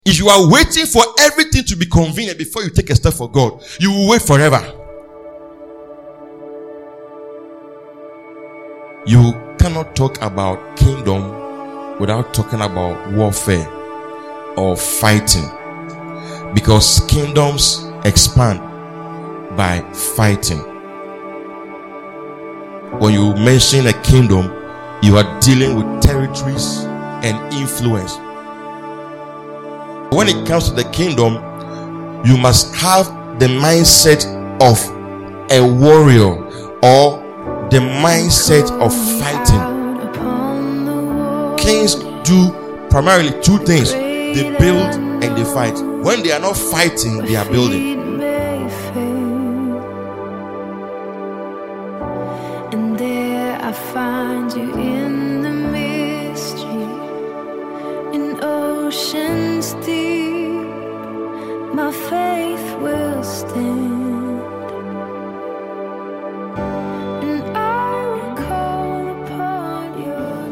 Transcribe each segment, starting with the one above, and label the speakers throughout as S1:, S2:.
S1: If you are waiting for everything to be convenient before you take a step for God, you will wait forever. You cannot talk about kingdom without talking about warfare or fighting, because kingdoms expand by fighting. When you mention a kingdom, you are dealing with territories and influence. When it comes to the kingdom, you must have the mindset of a warrior or the mindset of fighting. Kings do primarily two things: they build and they fight. When they are not fighting, they are building.
S2: And there I find you in the mystery, in oceans deep, my faith will stand. And I will call upon your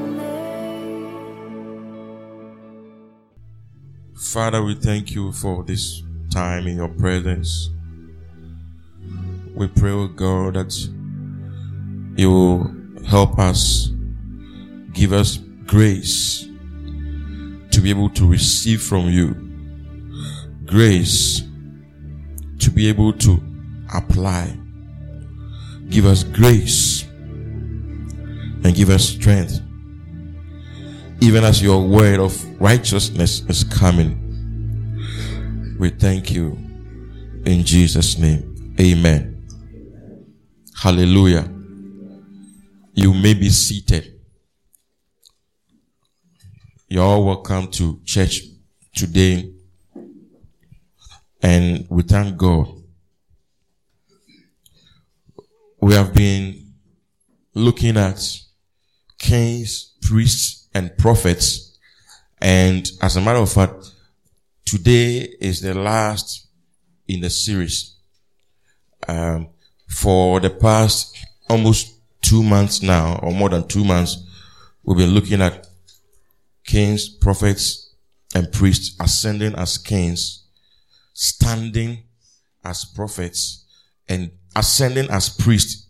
S2: name.
S1: Father, we thank you for this time in your presence. We pray, oh God, that you will help us, give us grace to be able to receive from you, grace to be able to apply. Give us grace and give us strength, even as your word of righteousness is coming. We thank you in Jesus' name. Amen. Hallelujah. You may be seated. You're all welcome to church today, and we thank God. We have been looking at kings, priests, and prophets, and as a matter of fact, today is the last in the series. For the past almost 2 months now, or more than 2 months, we've been looking at kings, prophets, and priests ascending as kings, standing as prophets, and ascending as priests.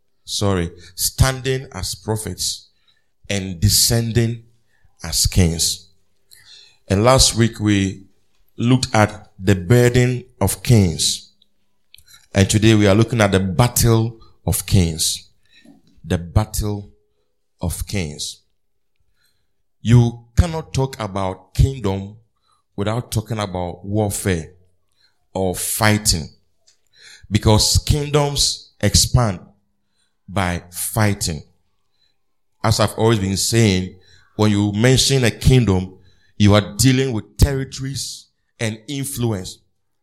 S1: Standing as prophets and descending as kings. And last week we looked at the burden of kings. And today we are looking at the battle of kings. The battle of kings. You cannot talk about kingdom without talking about warfare or fighting, because kingdoms expand by fighting. As I've always been saying, when you mention a kingdom, you are dealing with territories and influence.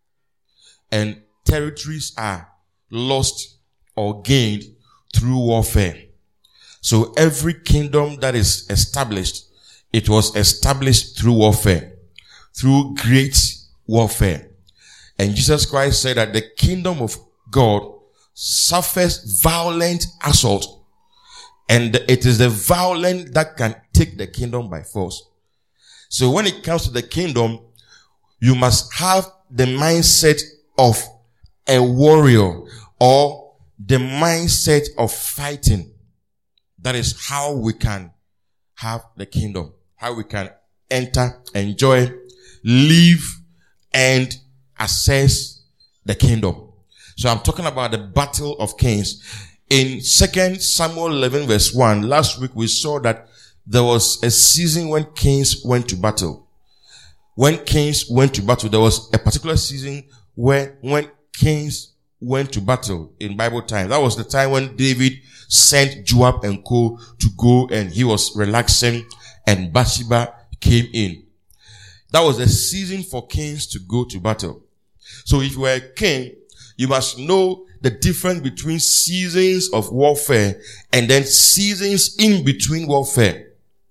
S1: And territories are lost or gained through warfare. So every kingdom that is established, it was established through warfare, through great warfare. And Jesus Christ said that the kingdom of God suffers violent assault, and it is the violent that can take the kingdom by force. So when it comes to the kingdom, you must have the mindset of a warrior or the mindset of fighting. That is how we can have the kingdom, how we can enter, enjoy, live, and access the kingdom. So I'm talking about the battle of kings. In 2 Samuel 11 verse 1, last week we saw that there was a season when kings went to battle. When kings went to battle, there was a particular season where when kings went to battle in Bible time. That was the time when David sent Joab and co to go, and he was relaxing, and Bathsheba came in. That was the season for kings to go to battle. So if you are a king, you must know the difference between seasons of warfare and then seasons in between warfare.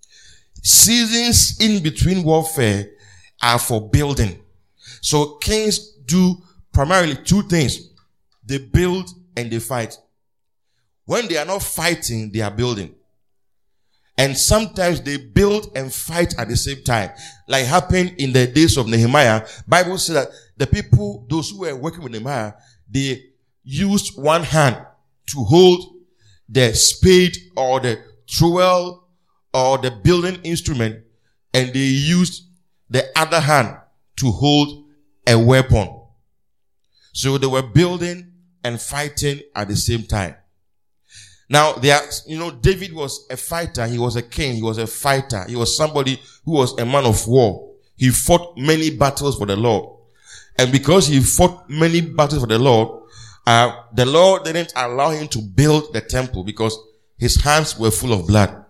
S1: Seasons in between warfare are for building. So kings do primarily two things. They build and they fight. When they are not fighting, they are building. And sometimes they build and fight at the same time. Like happened in the days of Nehemiah. Bible says that the people, those who were working with Nehemiah, they used one hand to hold the spade or the trowel or the building instrument, and they used the other hand to hold a weapon. So they were building and fighting at the same time. Now, David was a fighter. He was a king. He was a fighter. He was somebody who was a man of war. He fought many battles for the Lord. And because he fought many battles for the Lord didn't allow him to build the temple because his hands were full of blood.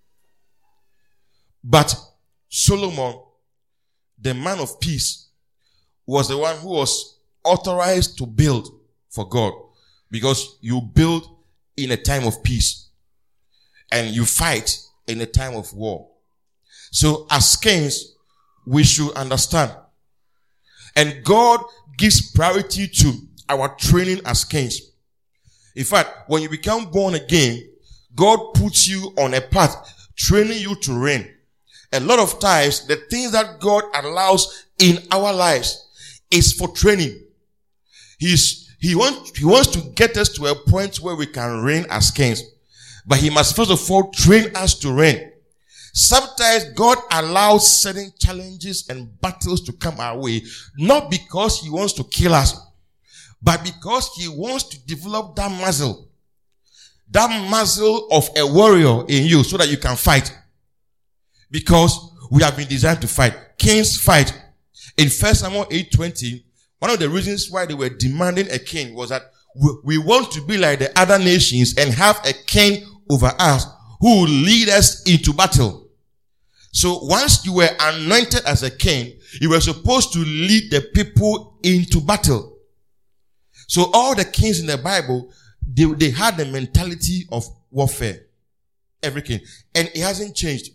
S1: But Solomon, the man of peace, was the one who was authorized to build for God, because you build in a time of peace and you fight in a time of war. So as kings, we should understand. And God gives priority to our training as kings. In fact, when you become born again, God puts you on a path, training you to reign. A lot of times, the things that God allows in our lives is for training. He wants to get us to a point where we can reign as kings. But he must first of all train us to reign. Sometimes God allows certain challenges and battles to come our way, not because he wants to kill us, but because he wants to develop that muscle of a warrior in you so that you can fight. Because we have been designed to fight. Kings fight. In 1 Samuel 8:20, one of the reasons why they were demanding a king was that we want to be like the other nations and have a king over us who will lead us into battle. So once you were anointed as a king, you were supposed to lead the people into battle. So all the kings in the Bible, they had the mentality of warfare. Every king. And it hasn't changed.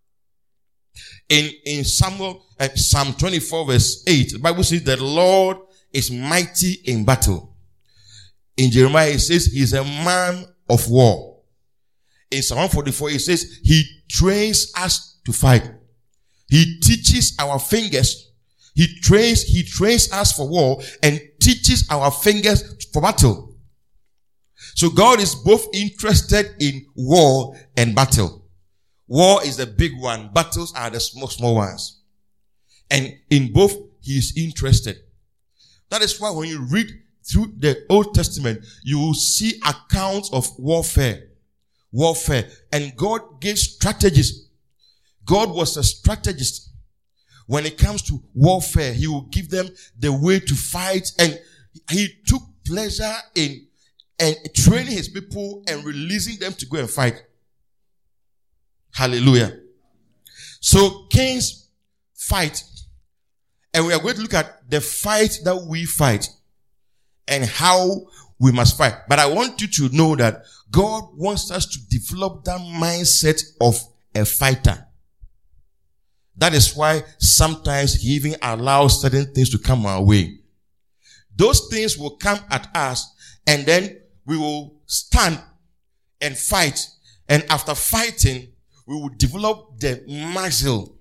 S1: In Psalm 24 verse 8, the Bible says that the Lord is mighty in battle. In Jeremiah it says he's a man of war. In Psalm 144 it says he trains us to fight. He teaches our fingers. He trains us for war and teaches our fingers for battle. So God is both interested in war and battle. War is the big one. Battles are the small ones. And in both, he is interested. That is why when you read through the Old Testament, you will see accounts of warfare. And God gave strategies. God was a strategist. When it comes to warfare, he will give them the way to fight. And he took pleasure in training his people and releasing them to go and fight. Hallelujah. So kings fight. And we are going to look at the fight that we fight and how we must fight. But I want you to know that God wants us to develop that mindset of a fighter. That is why sometimes he even allows certain things to come our way. Those things will come at us and then we will stand and fight. And after fighting, we will develop the muscle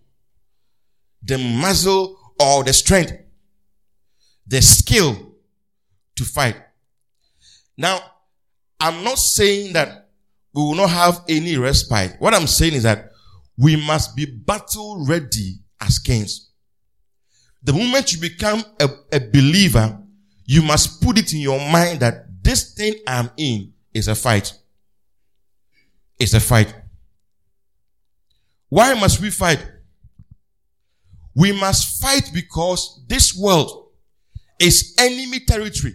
S1: or the strength, the skill to fight. Now, I'm not saying that we will not have any respite. What I'm saying is that we must be battle ready as kings. The moment you become a believer, you must put it in your mind that this thing I'm in is a fight. It's a fight. Why must we fight? We must fight because this world is enemy territory.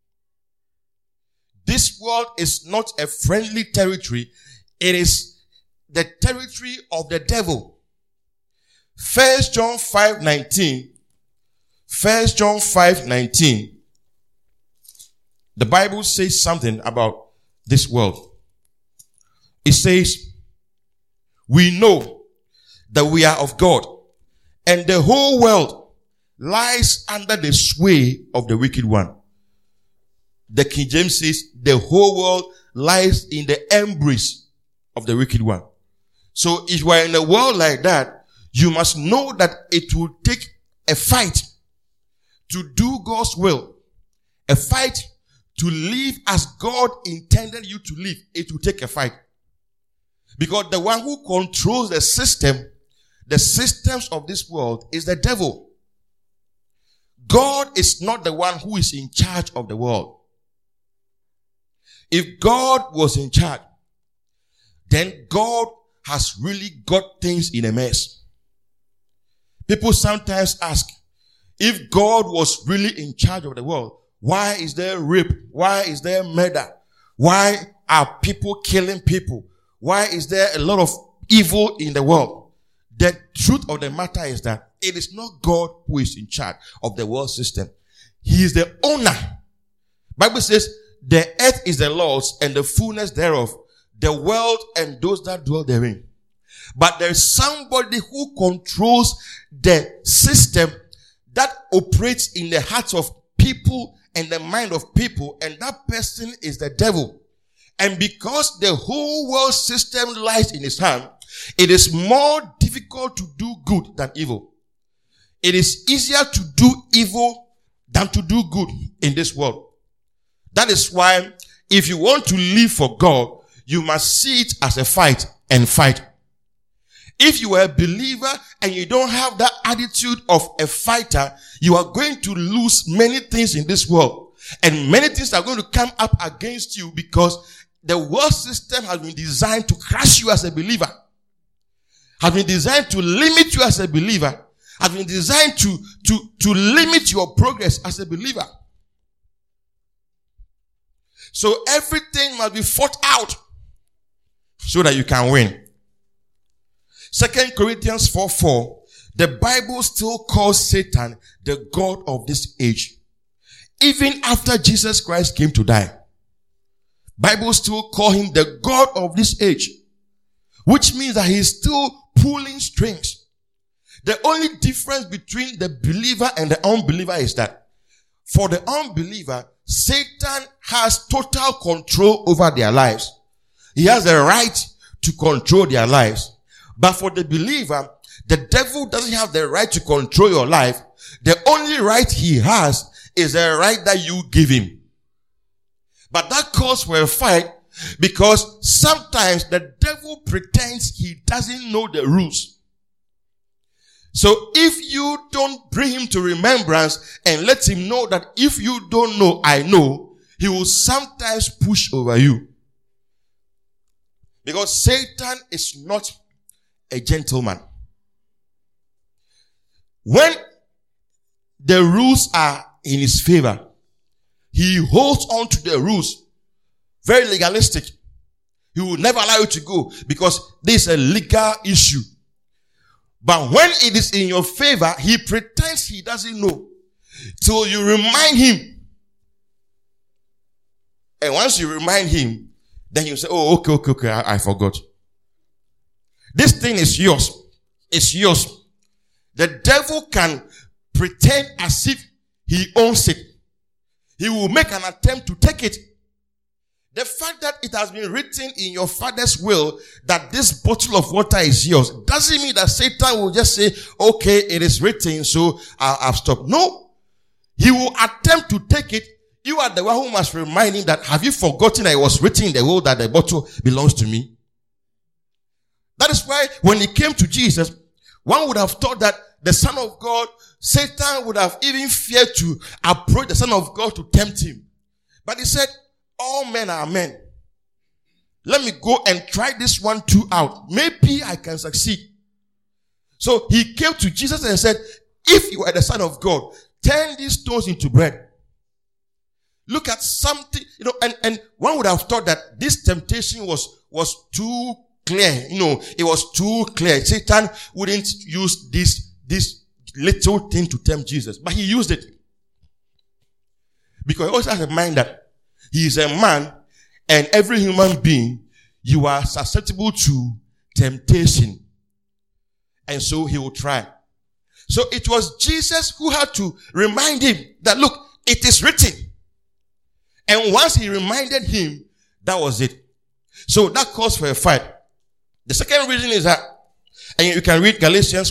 S1: This world is not a friendly territory. It is the territory of the devil. 1 John 5:19. 1 John 5:19. The Bible says something about this world. It says, we know that we are of God, and the whole world lies under the sway of the wicked one. The King James says, the whole world lies in the embrace of the wicked one. So if you are in a world like that, you must know that it will take a fight to do God's will. A fight to live as God intended you to live. It will take a fight. Because the one who controls the systems of this world is the devil. God is not the one who is in charge of the world. If God was in charge, then God has really got things in a mess. People sometimes ask, if God was really in charge of the world, why is there rape? Why is there murder? Why are people killing people? Why is there a lot of evil in the world? The truth of the matter is that it is not God who is in charge of the world system. He is the owner. Bible says, the earth is the Lord's and the fullness thereof, the world and those that dwell therein. But there is somebody who controls the system that operates in the hearts of people and the mind of people, and that person is the devil. And because the whole world system lies in his hand, it is more difficult to do good than evil. It is easier to do evil than to do good in this world. That is why if you want to live for God, you must see it as a fight and fight. If you are a believer and you don't have that attitude of a fighter, you are going to lose many things in this world. And many things are going to come up against you because the world system has been designed to crush you as a believer. Has been designed to limit you as a believer. Has been designed to limit your progress as a believer. So everything must be fought out so that you can win. 2 Corinthians 4:4, the Bible still calls Satan the God of this age. Even after Jesus Christ came to die, Bible still call him the God of this age, which means that he is still pulling strings. The only difference between the believer and the unbeliever is that for the unbeliever, Satan has total control over their lives. He has the right to control their lives. But for the believer, the devil doesn't have the right to control your life. The only right he has is the right that you give him. But that calls for a fight because sometimes the devil pretends he doesn't know the rules. So if you don't bring him to remembrance and let him know that if you don't know, I know, he will sometimes push over you. Because Satan is not a gentleman. When the rules are in his favor, he holds on to the rules. Very legalistic. He will never allow you to go because this is a legal issue. But when it is in your favor, he pretends he doesn't know till you remind him. And once you remind him, then you say, oh, okay, I forgot. This thing is yours. It's yours. The devil can pretend as if he owns it. He will make an attempt to take it. The fact that it has been written in your father's will that this bottle of water is yours doesn't mean that Satan will just say, okay, it is written, so I've stopped. No. He will attempt to take it. You are the one who must remind him that, have you forgotten that it was written in the will that the bottle belongs to me? That is why when he came to Jesus, one would have thought that the Son of God, Satan would have even feared to approach the Son of God to tempt him. But he said, all men are men. Let me go and try this one too out. Maybe I can succeed. So he came to Jesus and said, if you are the Son of God, turn these stones into bread. Look at something, and one would have thought that this temptation was too clear. It was too clear. Satan wouldn't use this little thing to tempt Jesus, but he used it. Because he also has a mind that he is a man, and every human being, you are susceptible to temptation. And so he will try. So it was Jesus who had to remind him that, look, it is written. And once he reminded him, that was it. So that calls for a fight. The second reason is that, and you can read Galatians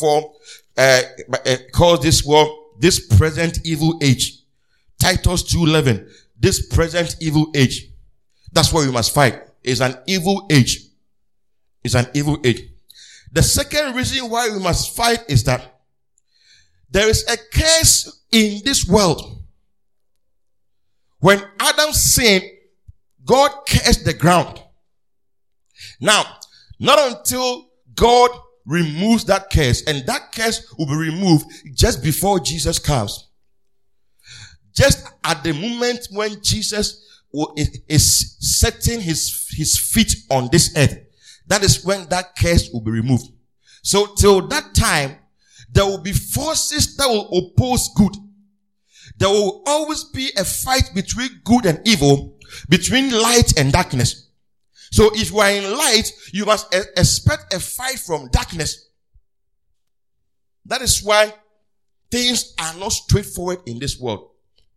S1: 1:4, calls this world, this present evil age. Titus 2:11, this present evil age. That's what we must fight. It's an evil age. It's an evil age. The second reason why we must fight is that there is a curse in this world. When Adam sinned, God cursed the ground. Now, not until God removes that curse, and that curse will be removed just before Jesus comes. Just at the moment when Jesus is setting his feet on this earth, that is when that curse will be removed. So till that time, there will be forces that will oppose good. There will always be a fight between good and evil, between light and darkness. So if you are in light, you must expect a fight from darkness. That is why things are not straightforward in this world.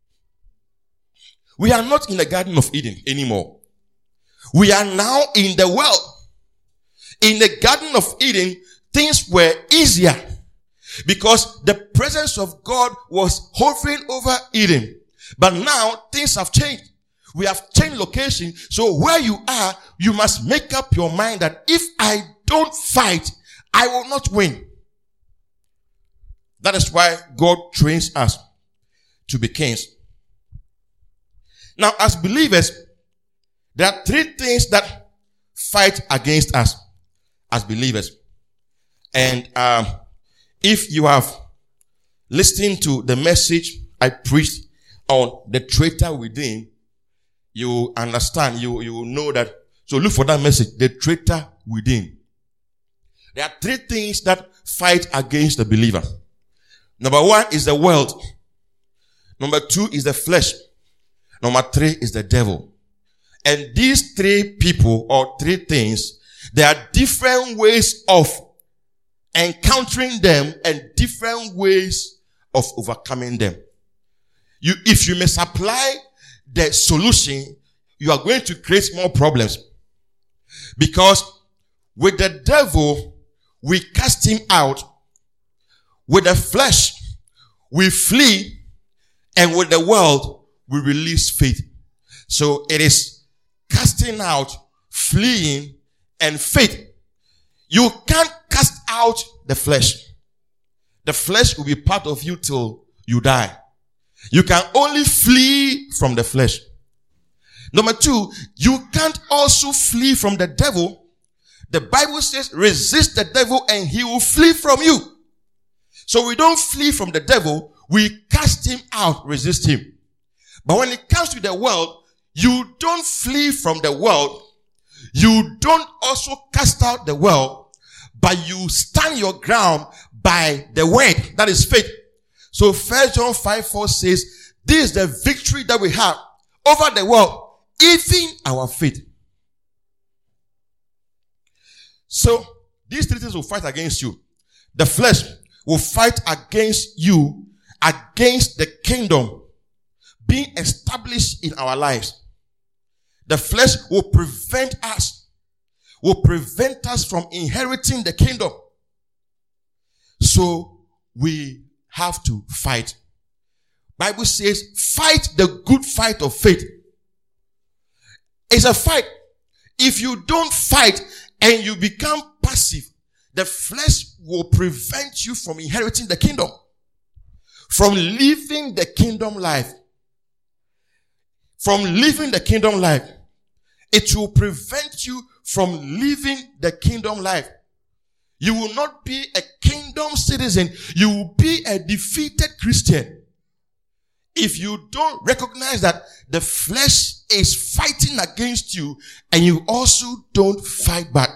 S1: We are not in the Garden of Eden anymore. We are now in the world. In the Garden of Eden, things were easier because the presence of God was hovering over Eden. But now things have changed. We have changed location. So where you are, you must make up your mind that if I don't fight, I will not win. That is why God trains us to be kings. Now, as believers, there are three things that fight against us as believers. And if you have listened to the message I preached on the traitor within, you understand, you will know that. So look for that message, the traitor within. There are three things that fight against the believer. Number one is the world. Number two is the flesh. Number three is the devil. And these three people or three things, there are different ways of encountering them and different ways of overcoming them. If you misapply the solution, you are going to create more problems. Because with the devil, we cast him out. With the flesh, we flee. And with the world, we release faith. So it is casting out, fleeing, and faith. You can't cast out the flesh. The flesh will be part of you till you die. You can only flee from the flesh. Number two, you can't also flee from the devil. The Bible says, resist the devil and he will flee from you. So we don't flee from the devil, we cast him out, resist him. But when it comes to the world, you don't flee from the world. You don't also cast out the world, but you stand your ground by the word, that is faith. So 1 John 5:4 says, this is the victory that we have over the world, even our faith. So these three things will fight against you. The flesh will fight against you, against the kingdom being established in our lives. The flesh will prevent us from inheriting the kingdom. So we have to fight. Bible says, fight the good fight of faith. It's a fight. If you don't fight and you become passive, the flesh will prevent you from inheriting the kingdom, from living the kingdom life. From living the kingdom life. It will prevent you from living the kingdom life. You will not be a kingdom citizen. You will be a defeated Christian. If you don't recognize that the flesh is fighting against you and you also don't fight back.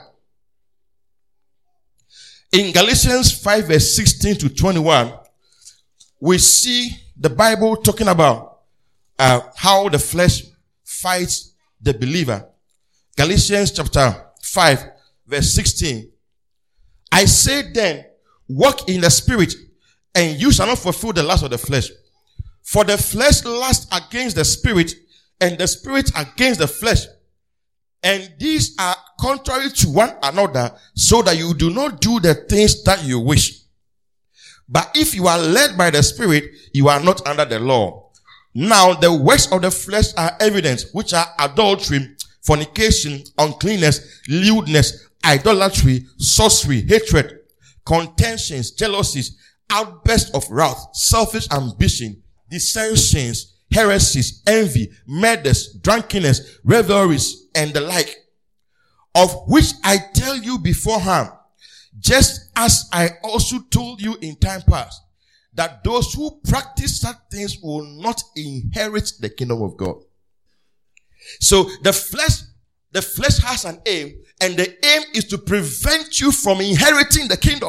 S1: In Galatians 5 verse 16 to 21, we see the Bible talking about how the flesh fights the believer. Galatians chapter 5 verse 16. I say then, walk in the spirit, and you shall not fulfill the lust of the flesh. For the flesh lusts against the spirit, and the spirit against the flesh. And these are contrary to one another, so that you do not do the things that you wish. But if you are led by the Spirit, you are not under the law. Now the works of the flesh are evident, which are adultery, fornication, uncleanness, lewdness, idolatry, sorcery, hatred, contentions, jealousies, outbursts of wrath, selfish ambition, dissensions, heresies, envy, murders, drunkenness, revelries, and the like, of which I tell you beforehand, just as I also told you in time past, that those who practice such things will not inherit the kingdom of God. So the flesh has an aim, and the aim is to prevent you from inheriting the kingdom.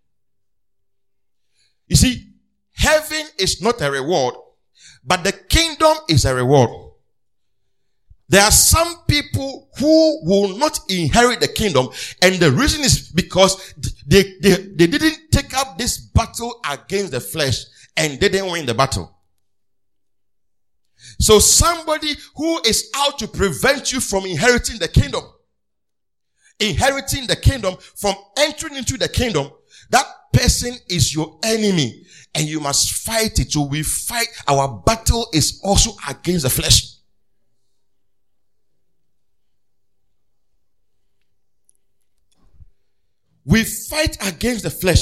S1: You see, heaven is not a reward, but the kingdom is a reward. There are some people who will not inherit the kingdom, and the reason is because they didn't take up this battle against the flesh and they didn't win the battle. So somebody who is out to prevent you from inheriting the kingdom, from entering into the kingdom, that person is your enemy, and you must fight it. So we fight. Our battle is also against the flesh. We fight against the flesh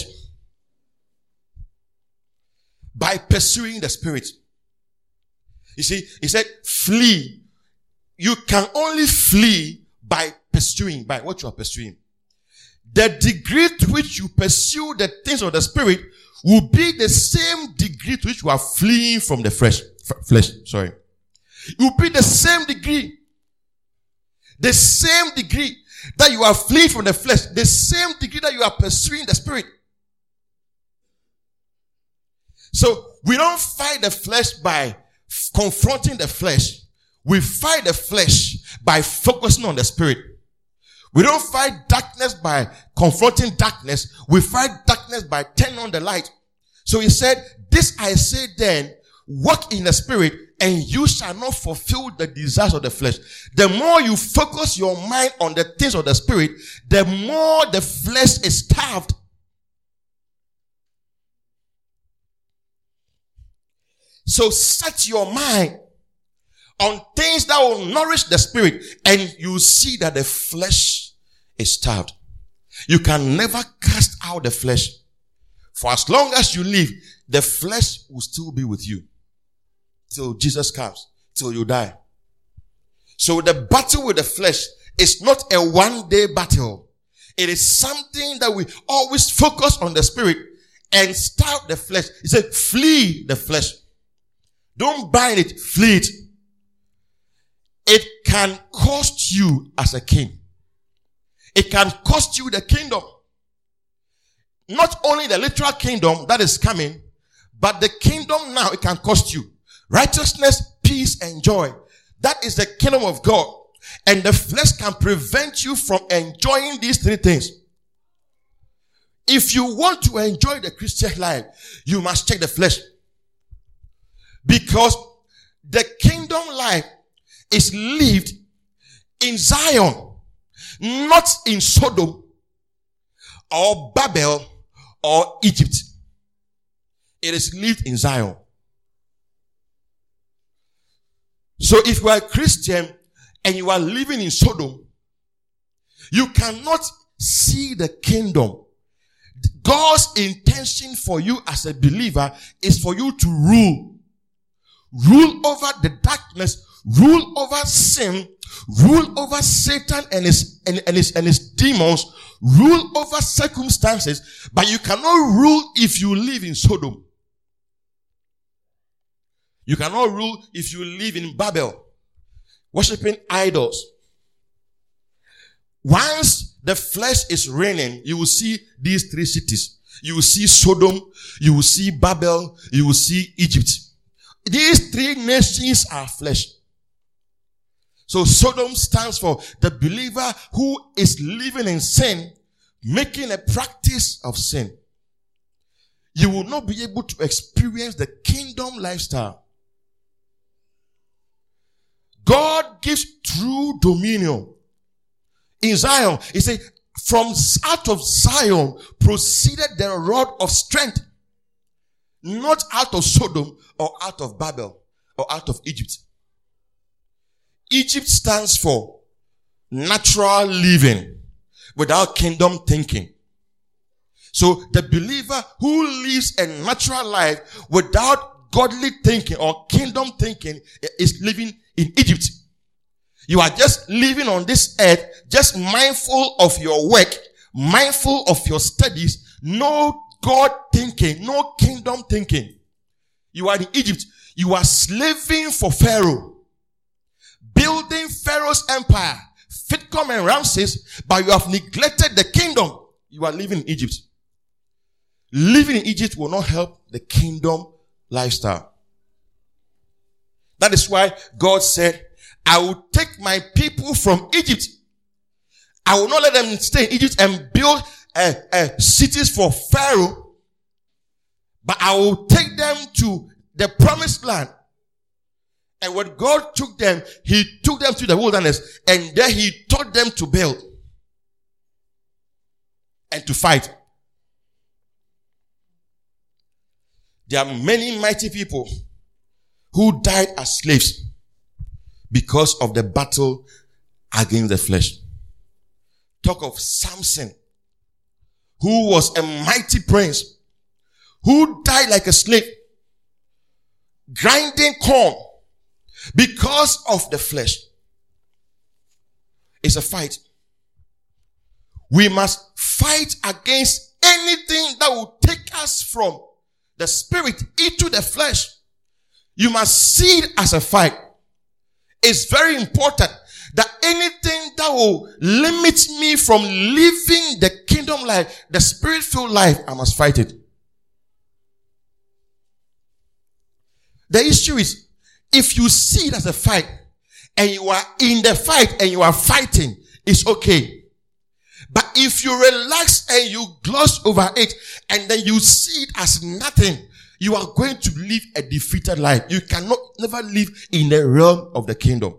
S1: by pursuing the Spirit. You see, he said, flee. You can only flee by pursuing, by what you are pursuing. The degree to which you pursue the things of the Spirit will be the same degree to which you are fleeing from the flesh. It will be the same degree. The same degree that you are fleeing from the flesh, the same degree that you are pursuing the Spirit. So we don't fight the flesh by confronting the flesh. We fight the flesh by focusing on the Spirit. We don't fight darkness by confronting darkness. We fight darkness by turning on the light. So he said, this I say then, walk in the Spirit, and you shall not fulfill the desires of the flesh. The more you focus your mind on the things of the Spirit, the more the flesh is starved. So set your mind on things that will nourish the Spirit, and you see that the flesh is starved. You can never cast out the flesh. For as long as you live, the flesh will still be with you. Till Jesus comes, till you die. So the battle with the flesh is not a one-day battle. It is something that we always focus on the Spirit and starve the flesh. He said, flee the flesh. Don't bind it, flee it. It can cost you as a king. It can cost you the kingdom. Not only the literal kingdom that is coming, but the kingdom now, it can cost you. Righteousness, peace, and joy. That is the kingdom of God. And the flesh can prevent you from enjoying these three things. If you want to enjoy the Christian life, you must check the flesh. Because the kingdom life is lived in Zion, not in Sodom or Babel or Egypt. It is lived in Zion. So if you are a Christian and you are living in Sodom, you cannot see the kingdom. God's intention for you as a believer is for you to rule. Rule over the darkness, rule over sin, rule over Satan and his demons, rule over circumstances, but you cannot rule if you live in Sodom. You cannot rule if you live in Babel, worshiping idols. Once the flesh is reigning, you will see these three cities. You will see Sodom, you will see Babel, you will see Egypt. These three nations are flesh. So Sodom stands for the believer who is living in sin, making a practice of sin. You will not be able to experience the kingdom lifestyle. God gives true dominion In Zion, he said, from out of Zion proceeded the rod of strength. Not out of Sodom or out of Babel or out of Egypt. Egypt stands for natural living without kingdom thinking. So the believer who lives a natural life without godly thinking or kingdom thinking is living in Egypt. You are just living on this earth, just mindful of your work, mindful of your studies, no God thinking, no kingdom thinking. You are in Egypt. You are slaving for Pharaoh, building Pharaoh's empire, Phitcom and Ramses, but you have neglected the kingdom. You are living in Egypt. Living in Egypt will not help the kingdom lifestyle. That is why God said, I will take my people from Egypt. I will not let them stay in Egypt and build cities for Pharaoh, but I will take them to the promised land. And when God took them, he took them to the wilderness, and there he taught them to build and to fight. There are many mighty people who died as slaves because of the battle against the flesh. Talk of Samson, who was a mighty prince, who died like a slave, grinding corn because of the flesh. It's a fight. We must fight against anything that will take us from the spirit into the flesh. You must see it as a fight. It's very important that anything that will limit me from living the kingdom life, the spirit-filled life, I must fight it. The issue is, if you see it as a fight, and you are in the fight and you are fighting, it's okay. But if you relax and you gloss over it, and then you see it as nothing, you are going to live a defeated life. You cannot never live in the realm of the kingdom.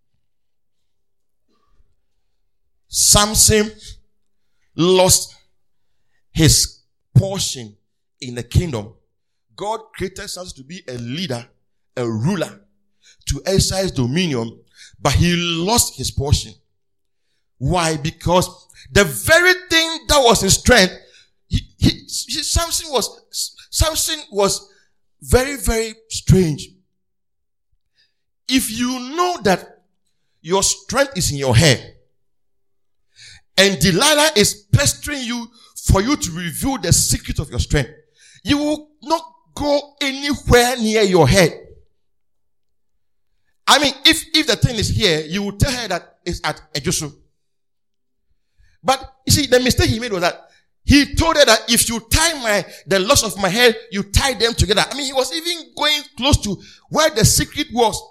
S1: Samson lost his portion in the kingdom. God created Samson to be a leader, a ruler, to exercise dominion, but he lost his portion. Why? Because the very thing that was his strength, Samson was very, very strange. If you know that your strength is in your head, and Delilah is pestering you for you to reveal the secret of your strength, you will not go anywhere near your head. I mean, if the thing is here, you will tell her that it's at Ejosu. But you see, the mistake he made was that he told her that if you tie the locks of my hair, you tie them together. I mean, he was even going close to where the secret was.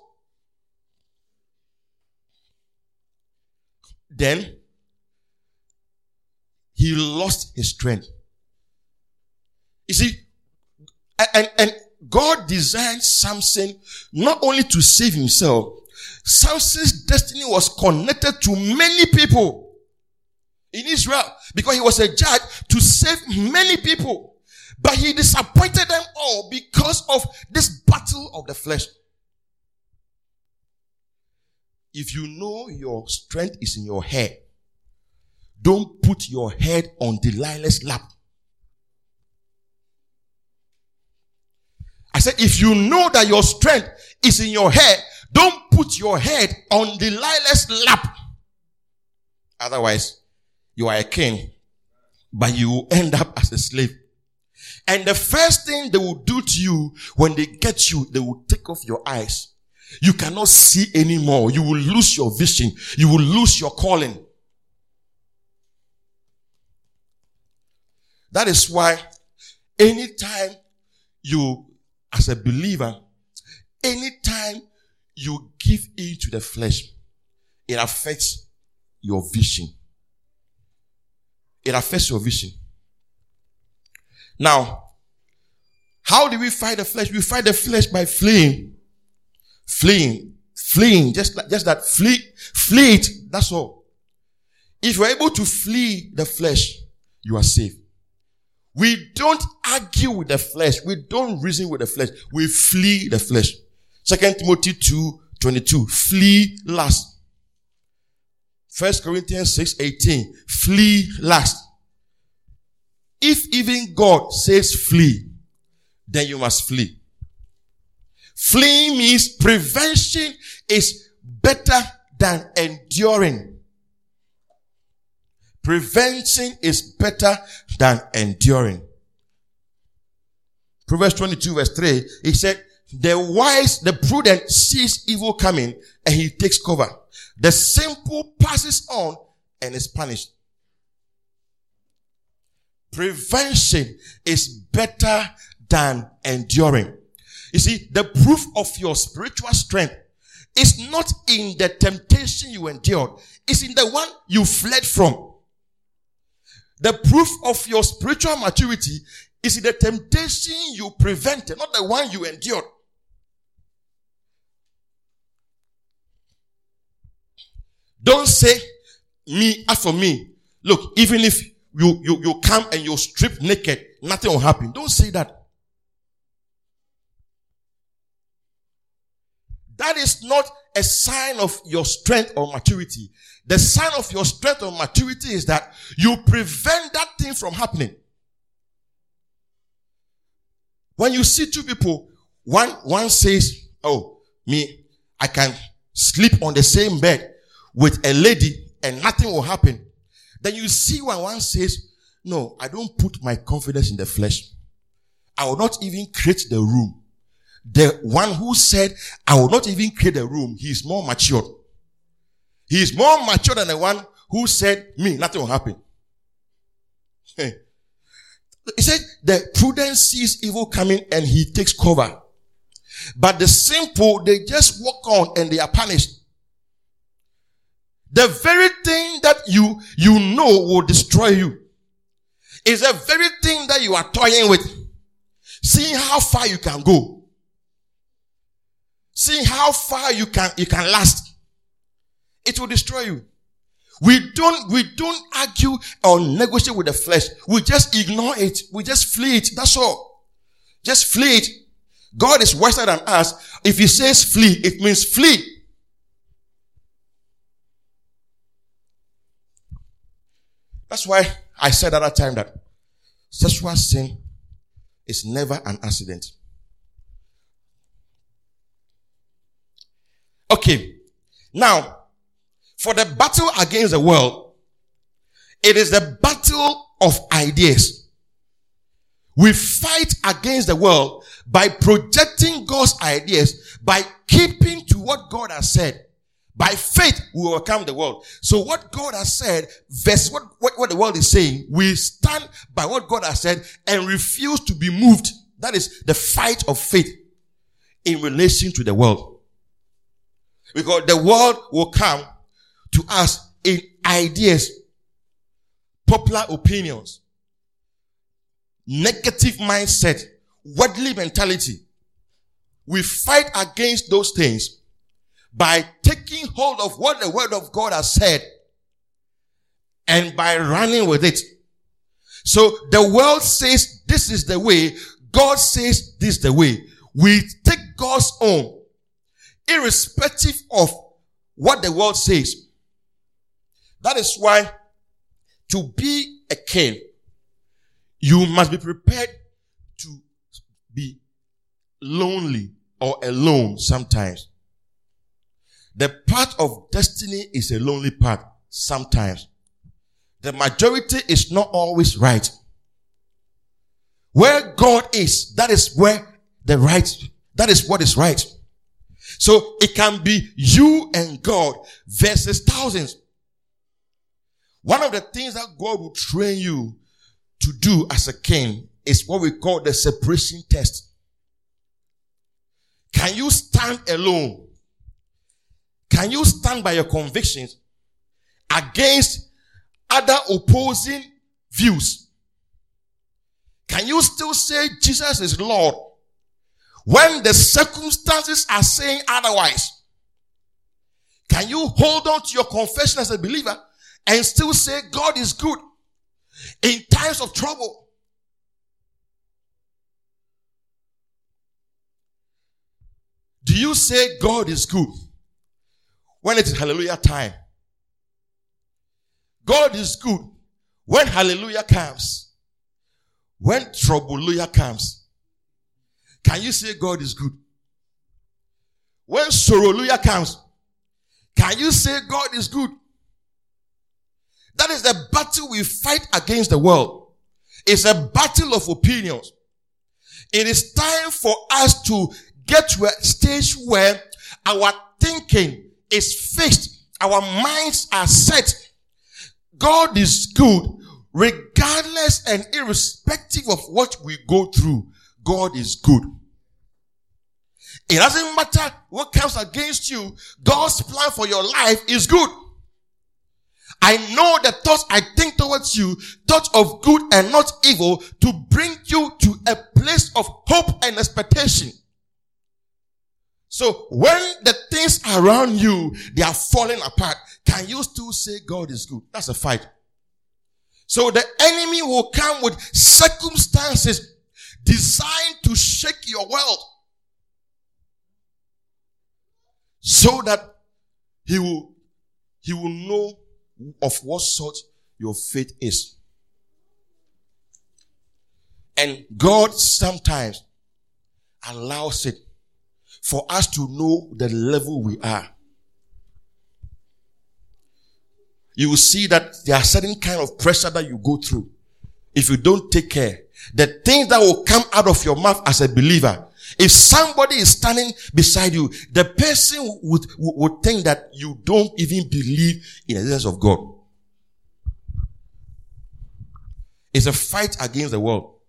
S1: Then he lost his strength. You see, and God designed Samson not only to save himself. Samson's destiny was connected to many people in Israel, because he was a judge to save many people. But he disappointed them all because of this battle of the flesh. If you know your strength is in your head, don't put your head on Delilah's lap. I said, if you know that your strength is in your head, don't put your head on Delilah's lap. Otherwise, you are a king, but you will end up as a slave. And the first thing they will do to you when they get you, they will take off your eyes. You cannot see anymore. You will lose your vision. You will lose your calling. That is why anytime you, as a believer, anytime you give in to the flesh, it affects your vision. It affects your vision. Now, how do we fight the flesh? We fight the flesh by fleeing. Fleeing. Just that. Flee it. That's all. If you are able to flee the flesh, you are safe. We don't argue with the flesh. We don't reason with the flesh. We flee the flesh. 2 Timothy 2:22. Flee lust. 1 Corinthians 6:18. Flee lust. If even God says flee, then you must flee. Fleeing means prevention is better than enduring. Prevention is better than enduring. Proverbs 22:3, he said, the wise, the prudent sees evil coming and he takes cover. The simple passes on and is punished. Prevention is better than enduring. You see, the proof of your spiritual strength is not in the temptation you endured. It's in the one you fled from. The proof of your spiritual maturity is in the temptation you prevented, not the one you endured. Don't say, me, as for me. Look, even if you come and you strip naked, nothing will happen. Don't say that. That is not a sign of your strength or maturity. The sign of your strength or maturity is that you prevent that thing from happening. When you see two people, one says, oh, me, I can sleep on the same bed with a lady and nothing will happen. Then you see when one says, no, I don't put my confidence in the flesh. I will not even create the room. The one who said, I will not even create a room, he is more mature. He is more mature than the one who said, me, nothing will happen. He said, the prudent sees evil coming and he takes cover. But the simple, they just walk on and they are punished. The very thing that you know will destroy you is the very thing that you are toying with. Seeing how far you can go. Seeing how far you can last. It will destroy you. We don't argue or negotiate with the flesh. We just ignore it. We just flee it. That's all. Just flee it. God is wiser than us. If he says flee, it means flee. That's why I said at that time that sexual sin is never an accident. Okay. Now, for the battle against the world, it is the battle of ideas. We fight against the world by projecting God's ideas, by keeping to what God has said. By faith, we will overcome the world. So what God has said versus what the world is saying, we stand by what God has said and refuse to be moved. That is the fight of faith in relation to the world. Because the world will come to us in ideas, popular opinions, negative mindset, worldly mentality. We fight against those things by taking hold of what the word of God has said and by running with it. So the world says this is the way, God says this is the way. We take God's own, irrespective of what the world says. That is why to be a king, you must be prepared to be lonely or alone sometimes. The path of destiny is a lonely path sometimes. The majority is not always right. Where God is, that is where that is what is right. So it can be you and God versus thousands. One of the things that God will train you to do as a king is what we call the separation test. Can you stand alone? Can you stand by your convictions against other opposing views? Can you still say Jesus is Lord when the circumstances are saying otherwise? Can you hold on to your confession as a believer and still say God is good in times of trouble? Do you say God is good when it is hallelujah time? God is good when hallelujah comes. When troublelujah comes. Can you say God is good? When sorrowlujah comes, can you say God is good? That is the battle we fight against the world. It's a battle of opinions. It is time for us to get to a stage where our thinking is fixed. Our minds are set. God is good regardless and irrespective of what we go through. God is good. It doesn't matter what comes against you. God's plan for your life is good. I know the thoughts I think towards you, thoughts of good and not evil, to bring you to a place of hope and expectation. So when the things around you, they are falling apart, can you still say God is good? That's a fight. So the enemy will come with circumstances designed to shake your world, so that he will know of what sort your faith is. And God sometimes allows it for us to know the level we are. You will see that there are certain kind of pressure that you go through. If you don't take care, the things that will come out of your mouth as a believer, if somebody is standing beside you, the person would think that you don't even believe in the existence of God. It's a fight against the world.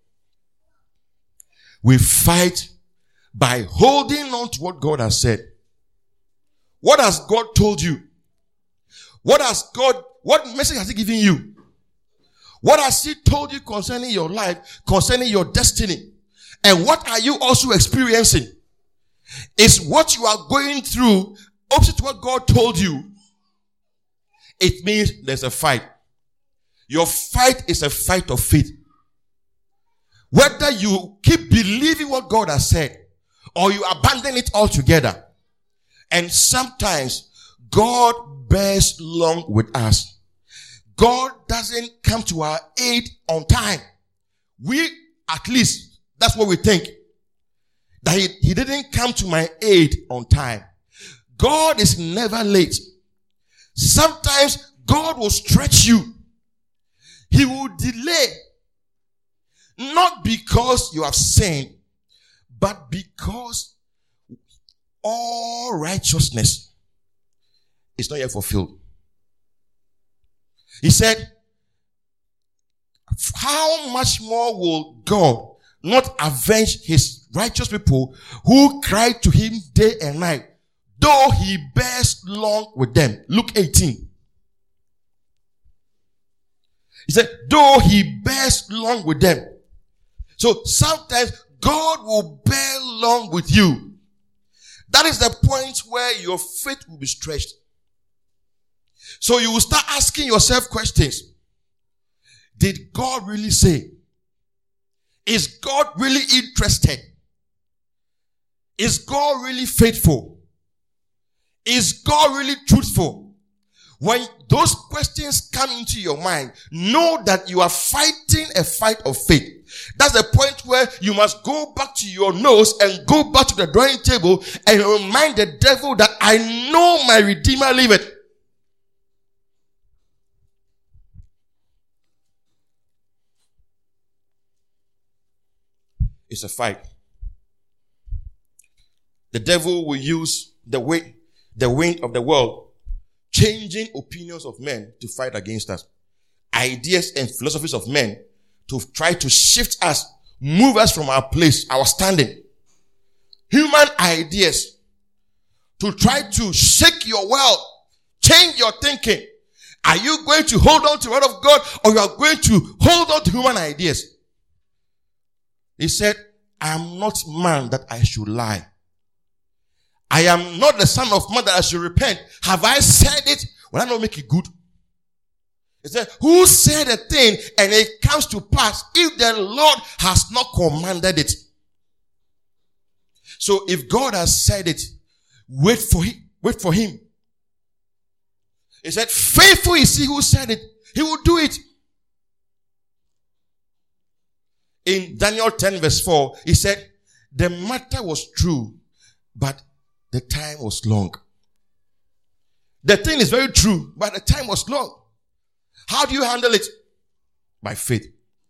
S1: We fight by holding on to what God has said. What has God told you? What message has He given you? What has He told you concerning your life, concerning your destiny? And what are you also experiencing? Is what you are going through opposite to what God told you? It means there's a fight. Your fight is a fight of faith. Whether you keep believing what God has said or you abandon it altogether. And sometimes God bears long with us. God doesn't come to our aid on time. We, at least, that's what we think. That he didn't come to my aid on time. God is never late. Sometimes God will stretch you. He will delay. Not because you have sinned, but because all righteousness is not yet fulfilled. He said, how much more will God not avenge his righteous people who cry to him day and night, though he bears long with them? Luke 18. He said, though he bears long with them. So sometimes God will bear long with you. That is the point where your faith will be stretched. So you will start asking yourself questions. Did God really say? Is God really interested? Is God really faithful? Is God really truthful? When those questions come into your mind, know that you are fighting a fight of faith. That's the point where you must go back to your nose and go back to the drawing table and remind the devil that I know my Redeemer liveth. It's a fight. The devil will use the wind of the world, changing opinions of men to fight against us. Ideas and philosophies of men to try to shift us, move us from our place, our standing. Human ideas to try to shake your world, change your thinking. Are you going to hold on to the word of God, or you are going to hold on to human ideas? He said, I am not man that I should lie. I am not the son of man that I should repent. Have I said it? Will I not make it good? He said, who said a thing and it comes to pass if the Lord has not commanded it? So if God has said it, wait for him. Wait for him. He said, faithful is he who said it. He will do it. In Daniel 10 verse 4, he said, the matter was true, but the time was long. The thing is very true, but the time was long. How do you handle it? By faith.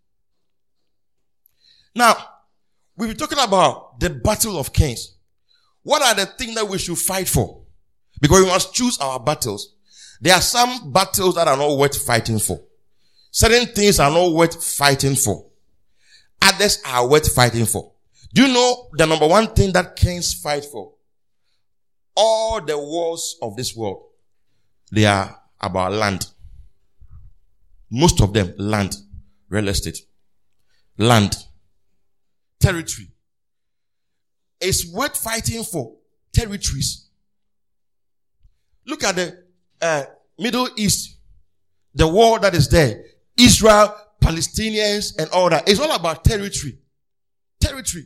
S1: Now, we've been talking about the battle of kings. What are the things that we should fight for? Because we must choose our battles. There are some battles that are not worth fighting for. Certain things are not worth fighting for. Others are worth fighting for. Do you know the number one thing that kings fight for? All the wars of this world, they are about land. Most of them, land, real estate, land, territory. It's worth fighting for territories. Look at the Middle East, the war that is there. Israel, Palestinians, and all that. It's all about territory. Territory.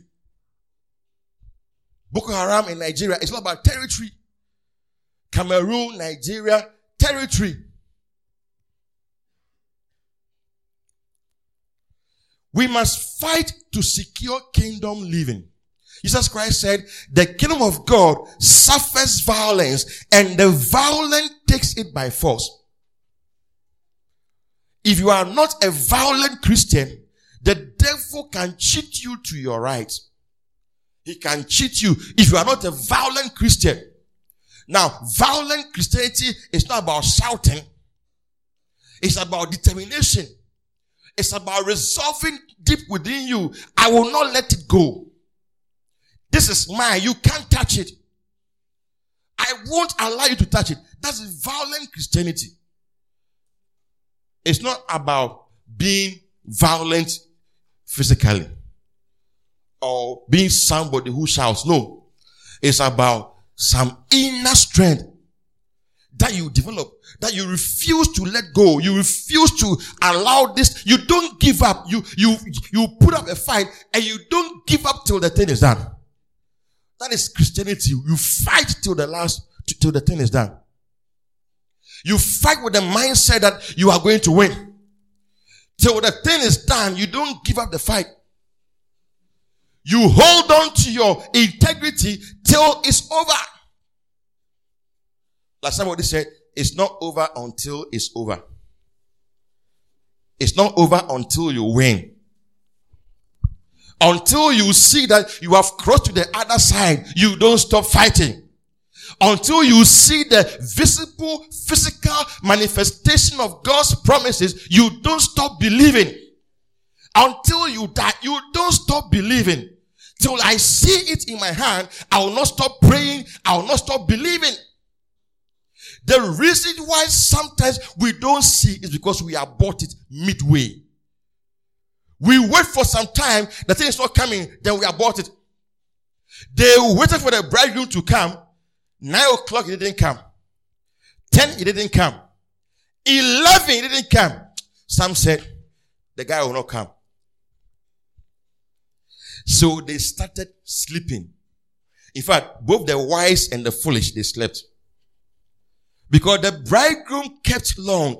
S1: Boko Haram in Nigeria, it's all about territory. Cameroon, Nigeria, territory. We must fight to secure kingdom living. Jesus Christ said, the kingdom of God suffers violence and the violent takes it by force. If you are not a violent Christian, the devil can cheat you to your right. He can cheat you if you are not a violent Christian. Now, violent Christianity is not about shouting. It's about determination. It's about resolving deep within you. I will not let it go. This is mine. You can't touch it. I won't allow you to touch it. That's violent Christianity. It's not about being violent physically or being somebody who shouts. No. It's about some inner strength that you develop, that you refuse to let go. You refuse to allow this. You don't give up. You put up a fight and you don't give up till the thing is done. That is Christianity. You fight till the thing is done. You fight with the mindset that you are going to win. Till the thing is done, you don't give up the fight. You hold on to your integrity till it's over. Like somebody said, it's not over until it's over. It's not over until you win. Until you see that you have crossed to the other side, you don't stop fighting. Until you see the visible, physical manifestation of God's promises, you don't stop believing. Until you die, you don't stop believing. Till I see it in my hand, I will not stop praying. I will not stop believing. The reason why sometimes we don't see is because we abort it midway. We wait for some time, the thing is not coming, then we abort it. They waited for the bridegroom to come. 9 o'clock, he didn't come. 10, he didn't come. 11, he didn't come. Some said, the guy will not come. So they started sleeping. In fact, both the wise and the foolish, they slept. Because the bridegroom kept long.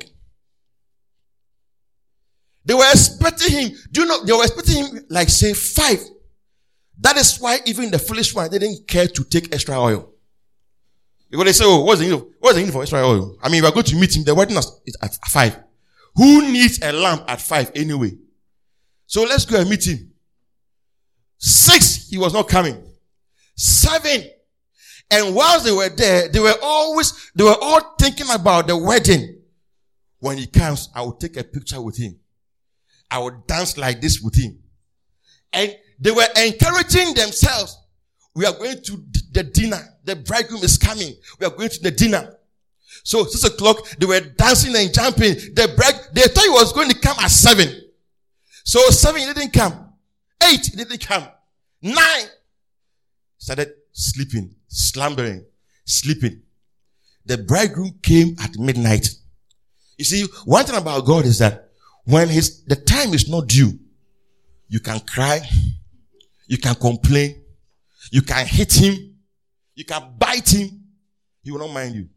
S1: They were expecting him. Do you know, they were expecting him like say 5. That is why even the foolish one didn't care to take extra oil. Because they say, oh, what's the need for extra oil? I mean, we are going to meet him. The wedding is at 5. Who needs a lamp at 5 anyway? So let's go and meet him. 6, he was not coming. 7. And whilst they were there, they were all thinking about the wedding. When he comes, I will take a picture with him. I will dance like this with him. And they were encouraging themselves. We are going to the dinner. The bridegroom is coming. We are going to the dinner. So 6 o'clock, they were dancing and jumping. They thought he was going to come at 7. So 7, he didn't come. 8, he didn't come. 9, started sleeping, slumbering, sleeping. The bridegroom came at midnight. You see, one thing about God is that when the time is not due, you can cry, you can complain, you can hit him, you can bite him, he will not mind you.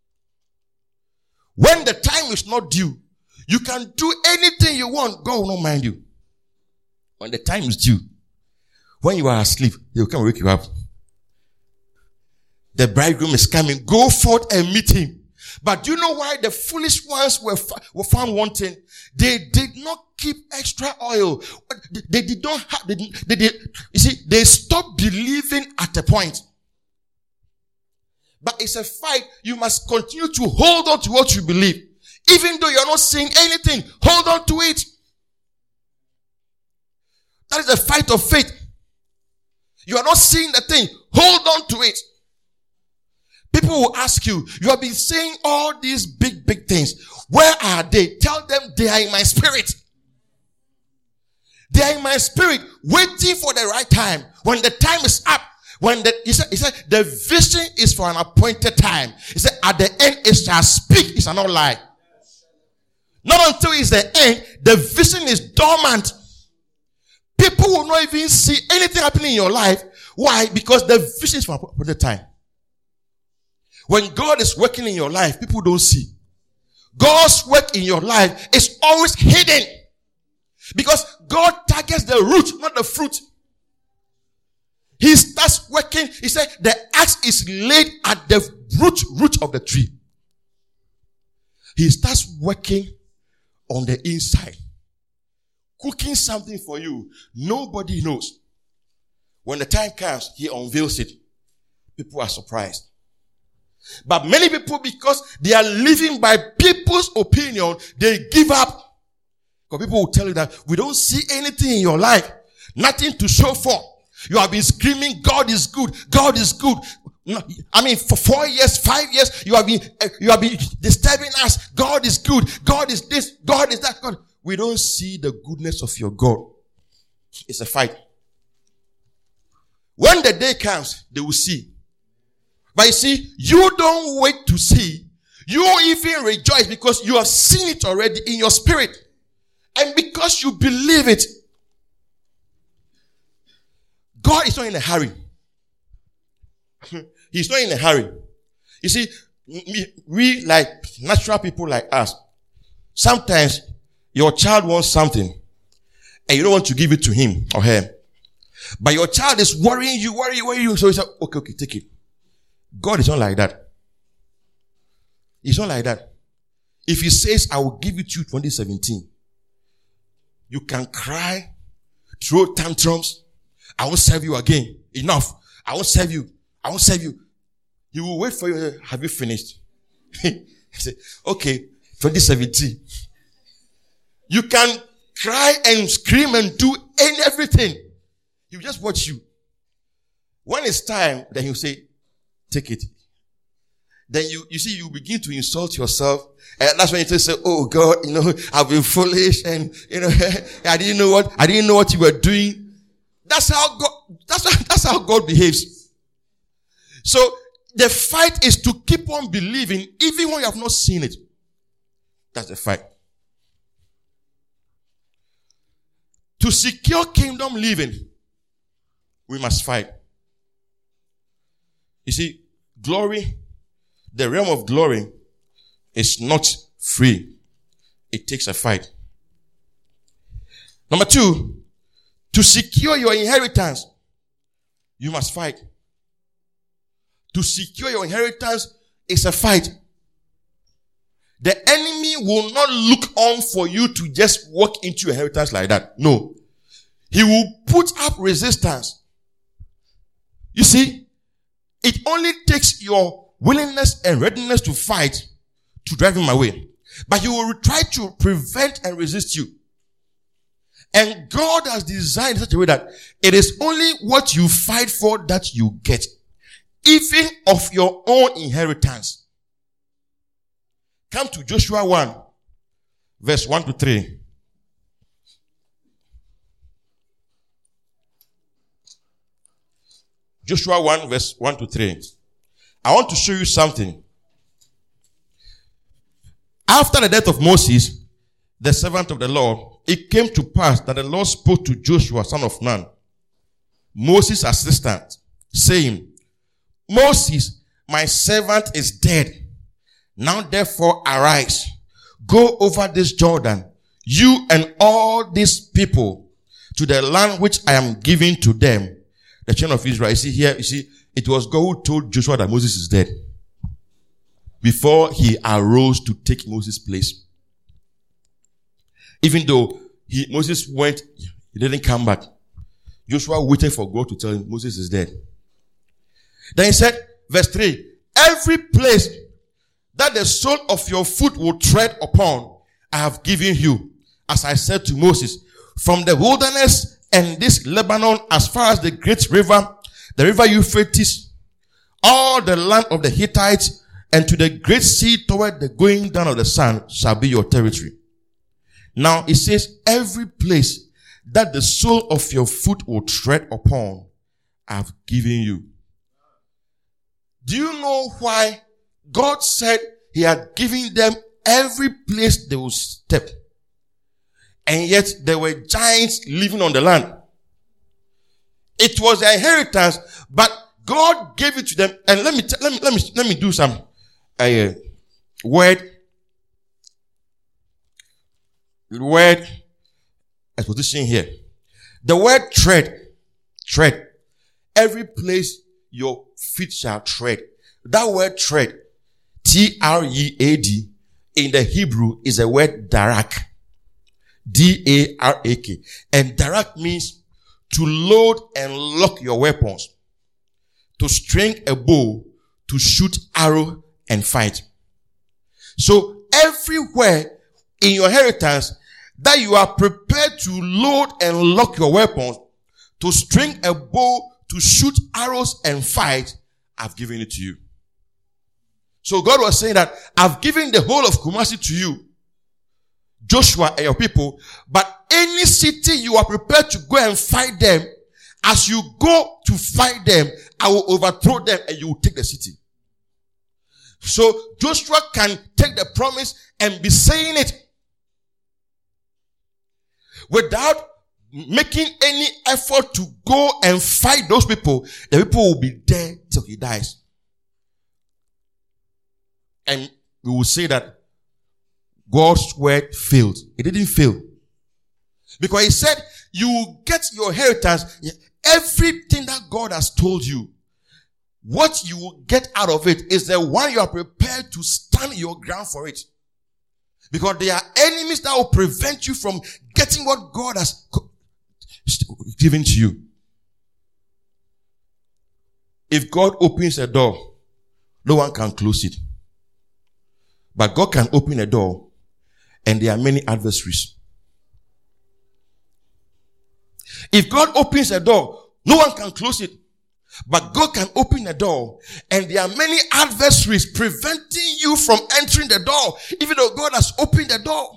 S1: When the time is not due, you can do anything you want, God will not mind you. When the time is due, when you are asleep, he will come and wake you up. The bridegroom is coming, go forth and meet him. But do you know why the foolish ones were found wanting? They did not keep extra oil. They did not have, you see, they stopped believing at a point. But it's a fight. You must continue to hold on to what you believe. Even though you're not seeing anything, hold on to it. That is a fight of faith. You are not seeing the thing, hold on to it. People will ask you, you have been saying all these big things. Where are they? Tell them they are in my spirit. They are in my spirit, waiting for the right time. When the time is up, he said, the vision is for an appointed time. He said, at the end it shall speak, it shall not lie. Not until it's the end, the vision is dormant. People will not even see anything happening in your life. Why? Because the vision is for an appointed time. When God is working in your life, people don't see. God's work in your life is always hidden. Because God targets the root, not the fruit. He starts working. He said the axe is laid at the root of the tree. He starts working on the inside. Cooking something for you. Nobody knows. When the time comes, he unveils it. People are surprised. But many people, because they are living by people's opinion, they give up. Because people will tell you that we don't see anything in your life. Nothing to show for. You have been screaming, God is good. God is good. I mean, for 4 years, 5 years, you have been disturbing us. God is good. God is this. God is that. God. We don't see the goodness of your God. It's a fight. When the day comes, they will see. But you see, you don't wait to see. You even rejoice because you have seen it already in your spirit. And because you believe it, God is not in a hurry. He's not in a hurry. You see, we like natural people like us, sometimes your child wants something and you don't want to give it to him or her. But your child is worrying you. So you say, okay, take it. God is not like that. He's not like that. If he says, I will give it to you 2017, you can cry, throw tantrums. I won't serve you again. Enough. I won't serve you. I won't serve you. He will wait for you. Have you finished? He said, okay, 2017. You can cry and scream and do everything. He will just watch you. When it's time, then he'll say, take it. Then you see, you begin to insult yourself. And that's when you say, oh God, I've been foolish and, I didn't know what you were doing. That's how God behaves. So the fight is to keep on believing even when you have not seen it. That's the fight. To secure kingdom living, we must fight. You see, glory, the realm of glory is not free. It takes a fight. Number 2, to secure your inheritance, you must fight. To secure your inheritance is a fight. The enemy will not look on for you to just walk into your inheritance like that. No. He will put up resistance. You see, it only takes your willingness and readiness to fight to drive him away. But he will try to prevent and resist you. And God has designed in such a way that it is only what you fight for that you get. Even of your own inheritance. Come to Joshua 1, verse 1 to 3. Joshua 1, verse 1 to 3. I want to show you something. After the death of Moses, the servant of the Lord, it came to pass that the Lord spoke to Joshua, son of Nun, Moses' assistant, saying, Moses, my servant, is dead. Now therefore arise, go over this Jordan, you and all these people, to the land which I am giving to them, the children of Israel. You see here, it was God who told Joshua that Moses is dead before he arose to take Moses' place. Even though Moses went, he didn't come back. Joshua waited for God to tell him Moses is dead. Then he said, verse 3, every place that the sole of your foot will tread upon, I have given you, as I said to Moses, from the wilderness and this Lebanon as far as the great river, the river Euphrates, all the land of the Hittites, and to the great sea toward the going down of the sun shall be your territory. Now it says, every place that the sole of your foot will tread upon, I have given you. Do you know why God said he had given them every place they would step? And yet there were giants living on the land. It was their inheritance, but God gave it to them. And let me do some word exposition here. The word tread. Every place your feet shall tread. That word tread, T-R-E-A-D, in the Hebrew is a word darak. D-A-R-A-K. And darak means to load and lock your weapons, to string a bow, to shoot arrow and fight. So everywhere in your inheritance that you are prepared to load and lock your weapons, to string a bow, to shoot arrows and fight, I've given it to you. So God was saying that I've given the whole of Kumasi to you, Joshua and your people, but any city you are prepared to go and fight them, as you go to fight them, I will overthrow them and you will take the city. So Joshua can take the promise and be saying it without making any effort to go and fight those people. The people will be there till he dies. And we will say that God's word failed. It didn't fail. Because he said, you will get your inheritance. Everything that God has told you, what you will get out of it is the one you are prepared to stand your ground for it. Because there are enemies that will prevent you from getting what God has given to you. If God opens a door, no one can close it. But God can open a door, and there are many adversaries. If God opens a door, no one can close it. But God can open a door, and there are many adversaries preventing you from entering the door, even though God has opened the door.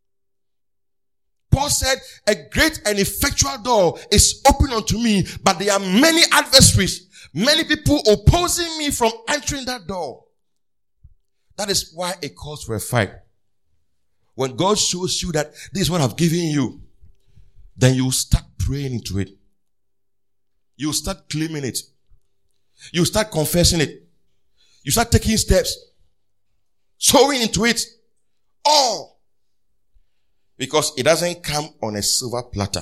S1: Paul said, a great and effectual door is open unto me, but there are many adversaries, many people opposing me from entering that door. That is why it calls for a fight. When God shows you that this is what I've given you, then you start praying into it. You start claiming it. You start confessing it. You start taking steps. Sowing into it. All. Because it doesn't come on a silver platter.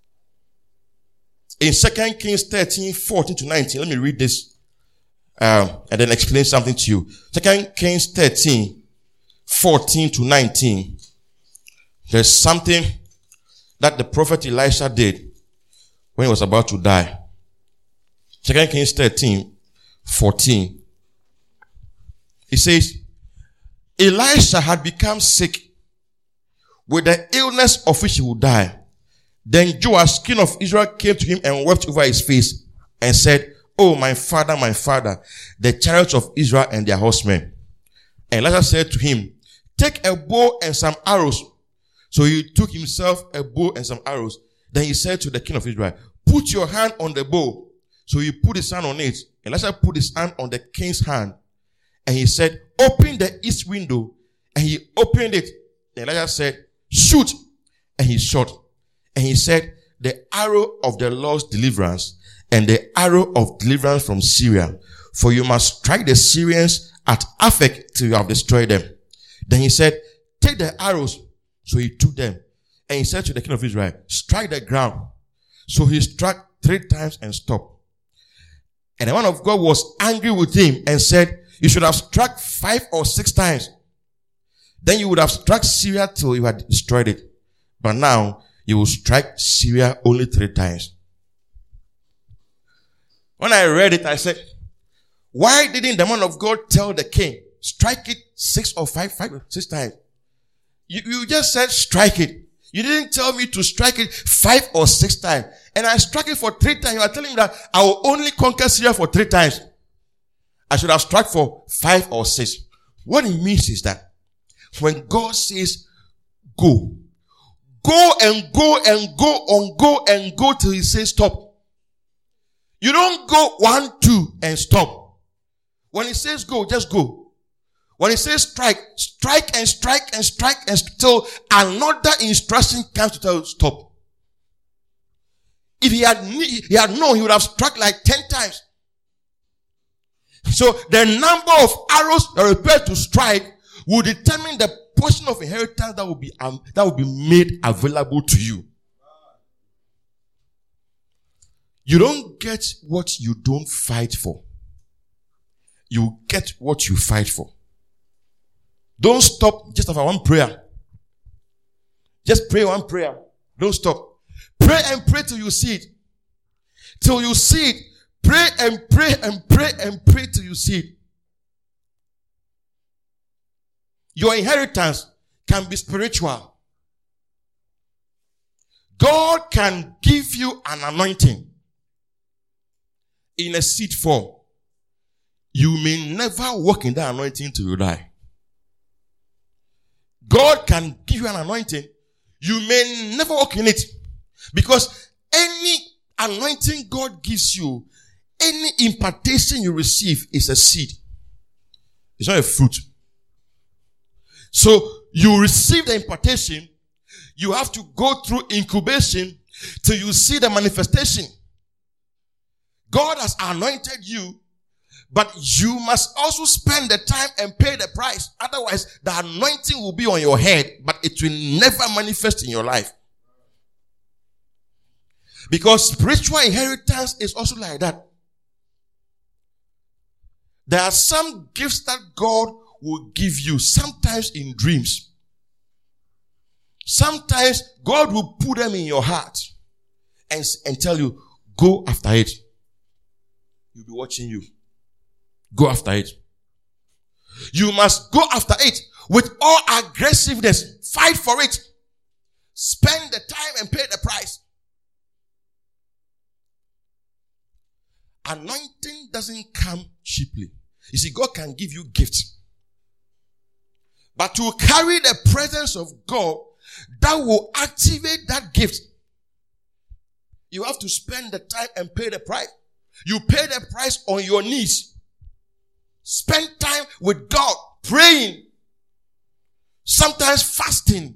S1: In 2 Kings 13, 14 to 19, let me read this. And then explain something to you. 2 Kings 13, 14 to 19. There's something that the prophet Elisha did when he was about to die. 2 Kings 13, 14. He says, Elisha had become sick with the illness of which he would die. Then Joash, king of Israel, came to him and wept over his face and said, "Oh, my father, the chariots of Israel and their horsemen." And Elisha said to him, "Take a bow and some arrows." So he took himself a bow and some arrows. Then he said to the king of Israel, "Put your hand on the bow." So he put his hand on it. Elisha put his hand on the king's hand. And he said, "Open the east window." And he opened it. Elijah said, shoot. And he shot. And he said, the arrow of the Lord's deliverance and the arrow of deliverance from Syria. For you must strike the Syrians at Aphek till you have destroyed them. Then he said, take the arrows. So he took them. And he said to the king of Israel, strike the ground. So he struck 3 times and stopped. And the man of God was angry with him and said, you should have struck 5 or 6 times. Then you would have struck Syria till you had destroyed it. But now you will strike Syria only 3 times. When I read it, I said, why didn't the man of God tell the king, strike it 6 or 5 or 6 times? You just said strike it. You didn't tell me to strike it 5 or 6 times. And I struck it for 3 times. You are telling me that I will only conquer Syria for 3 times. I should have struck for 5 or 6. What it means is that when God says go, go and go and go on, go and go till he says stop. You don't go 1, 2 and stop. When he says go, just go. When he says strike, strike and strike and strike until another instruction comes to tell you stop. If he had known, he would have struck like 10 times. So the number of arrows that are prepared to strike will determine the portion of inheritance that will be made available to you. You don't get what you don't fight for. You get what you fight for. Don't stop just after one prayer. Just pray one prayer. Don't stop. Pray and pray till you see it. Till you see it. Pray and pray and pray and pray till you see it. Your inheritance can be spiritual. God can give you an anointing in a seed form. You may never walk in that anointing till you die. God can give you an anointing. You may never walk in it. Because any anointing God gives you, any impartation you receive is a seed. It's not a fruit. So you receive the impartation. You have to go through incubation till you see the manifestation. God has anointed you, but you must also spend the time and pay the price. Otherwise, the anointing will be on your head, but it will never manifest in your life. Because spiritual inheritance is also like that. There are some gifts that God will give you, sometimes in dreams. Sometimes God will put them in your heart and tell you, go after it. He'll be watching you. Go after it. You must go after it with all aggressiveness. Fight for it. Spend the time and pay the price. Anointing doesn't come cheaply. You see, God can give you gifts. But to carry the presence of God that will activate that gift, you have to spend the time and pay the price. You pay the price on your knees. Spend time with God, praying. Sometimes fasting.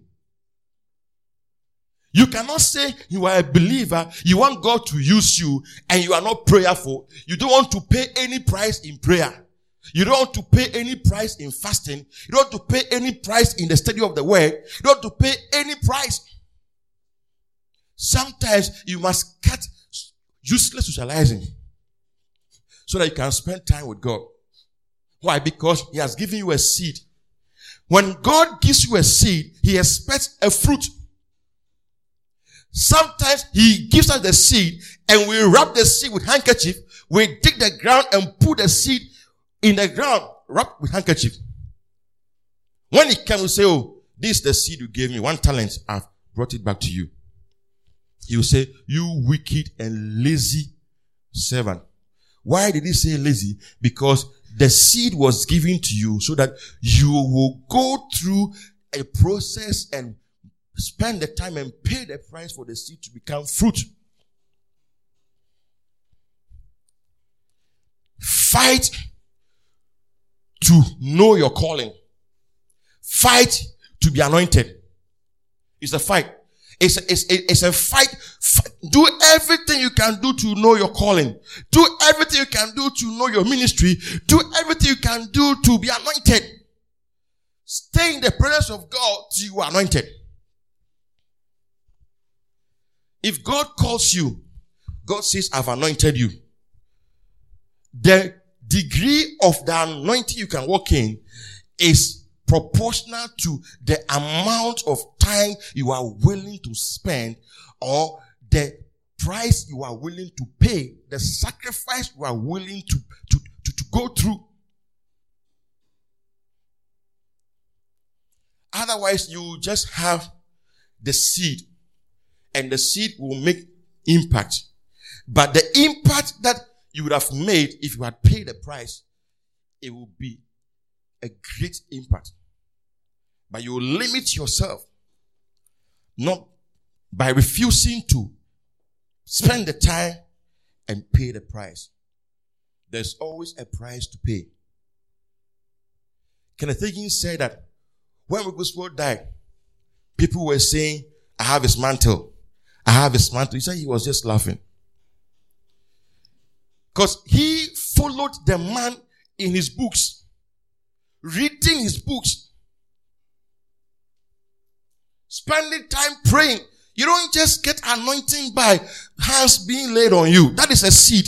S1: You cannot say you are a believer, you want God to use you, and you are not prayerful. You don't want to pay any price in prayer. You don't want to pay any price in fasting. You don't want to pay any price in the study of the word. You don't want to pay any price. Sometimes you must cut useless socializing so that you can spend time with God. Why? Because He has given you a seed. When God gives you a seed, He expects a fruit. Sometimes He gives us the seed and we wrap the seed with handkerchief. We dig the ground and put the seed in the ground, wrapped with handkerchief. When it comes, we say, oh, this is the seed you gave me. 1 talent, I've brought it back to you. He will say, you wicked and lazy servant. Why did he say lazy? Because the seed was given to you so that you will go through a process and spend the time and pay the price for the seed to become fruit. Fight to know your calling. fight to be anointed. It's a fight. It's a fight. Do everything you can do to know your calling. Do everything you can do to know your ministry. Do everything you can do to be anointed. Stay in the presence of God till you are anointed. If God calls you, God says, I've anointed you. The degree of the anointing you can walk in is proportional to the amount of time you are willing to spend, or the price you are willing to pay, the sacrifice you are willing to go through. Otherwise, you just have the seed, and the seed will make impact. But the impact that you would have made if you had paid the price, it will be a great impact. But you will limit yourself, not by refusing to spend the time and pay the price. There's always a price to pay. Kenneth Hagin said that when Wigglesworth died, people were saying, I have his mantle. I have his mantle. He said he was just laughing. Because he followed the man in his books, reading his books, spending time praying. You don't just get anointing by hands being laid on you. That is a seed.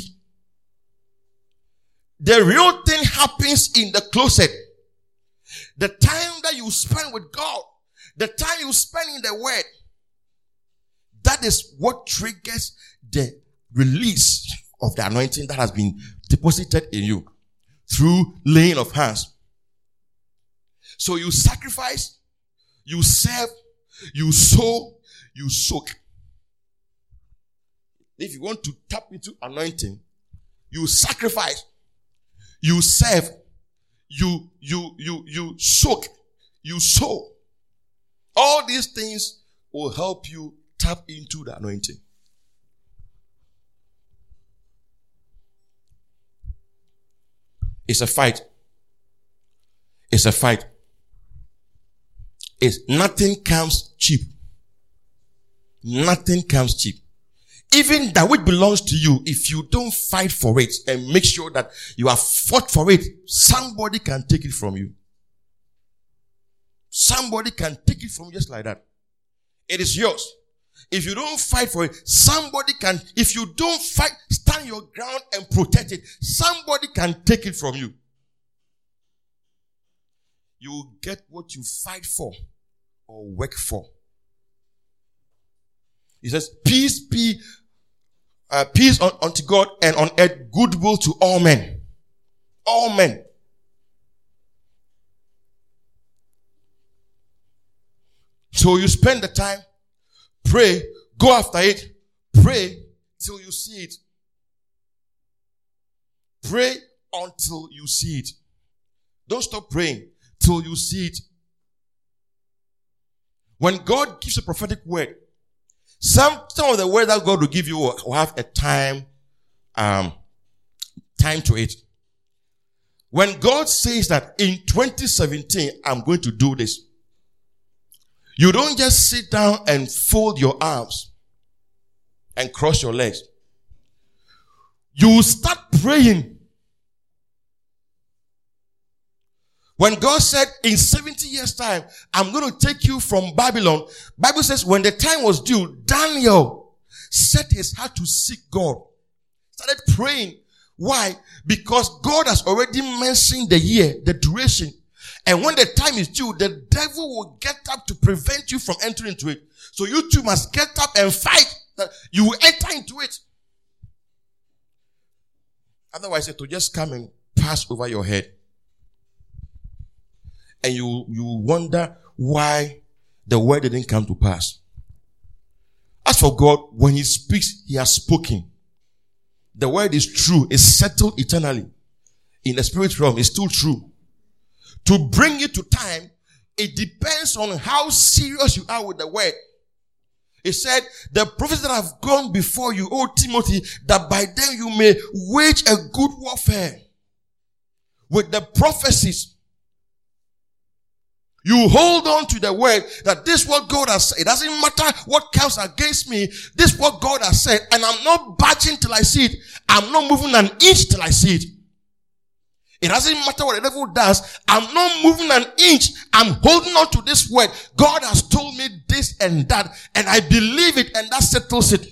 S1: The real thing happens in the closet. The time that you spend with God, the time you spend in the Word, that is what triggers the release of the anointing that has been deposited in you through laying of hands. So you sacrifice, you serve, you sow, you soak. If you want to tap into anointing, you sacrifice, you serve, you soak, you sow. All these things will help you tap into the anointing. It's a fight. It's a fight. Nothing comes cheap. Nothing comes cheap. Even that which belongs to you, if you don't fight for it and make sure that you have fought for it, somebody can take it from you. Somebody can take it from you just like that. It is yours. If you don't fight for it, somebody can. If you don't fight, stand your ground and protect it, somebody can take it from you. You will get what you fight for or work for. He says, peace be, peace unto God and on earth, goodwill to all men. All men. So you spend the time, pray, go after it, pray till you see it. Pray until you see it. Don't stop praying till you see it. When God gives a prophetic word, some of the word that God will give you will have a time to it. When God says that in 2017, I'm going to do this, you don't just sit down and fold your arms and cross your legs. You start praying. When God said, in 70 years' time, I'm going to take you from Babylon, Bible says when the time was due, Daniel set his heart to seek God. Started praying. Why? Because God has already mentioned the year, the duration. And when the time is due, the devil will get up to prevent you from entering into it. So you too must get up and fight that you will enter into it. Otherwise, it will just come and pass over your head. And you wonder why the word didn't come to pass. As for God, when he speaks, he has spoken. The word is true. It's settled eternally. In the spirit realm, it's still true. To bring it to time, it depends on how serious you are with the word. It said, the prophets that have gone before you, O Timothy, that by them you may wage a good warfare. With the prophecies, You hold on to the word that this is what God has said. It doesn't matter what comes against me. This is what God has said. And I'm not budging till I see it. I'm not moving an inch till I see it. It doesn't matter what the devil does. I'm not moving an inch. I'm holding on to this word. God has told me this and that. And I believe it, and that settles it.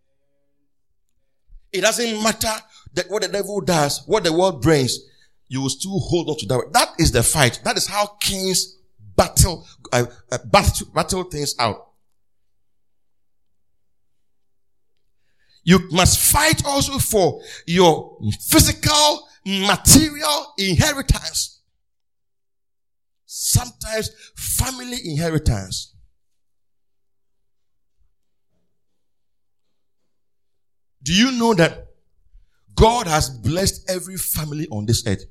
S1: It doesn't matter that what the devil does, what the world brings. You will still hold on to that word. That is the fight. That is how kings battle things out. You must fight also for your physical, material inheritance. Sometimes family inheritance. Do you know that God has blessed every family on this earth?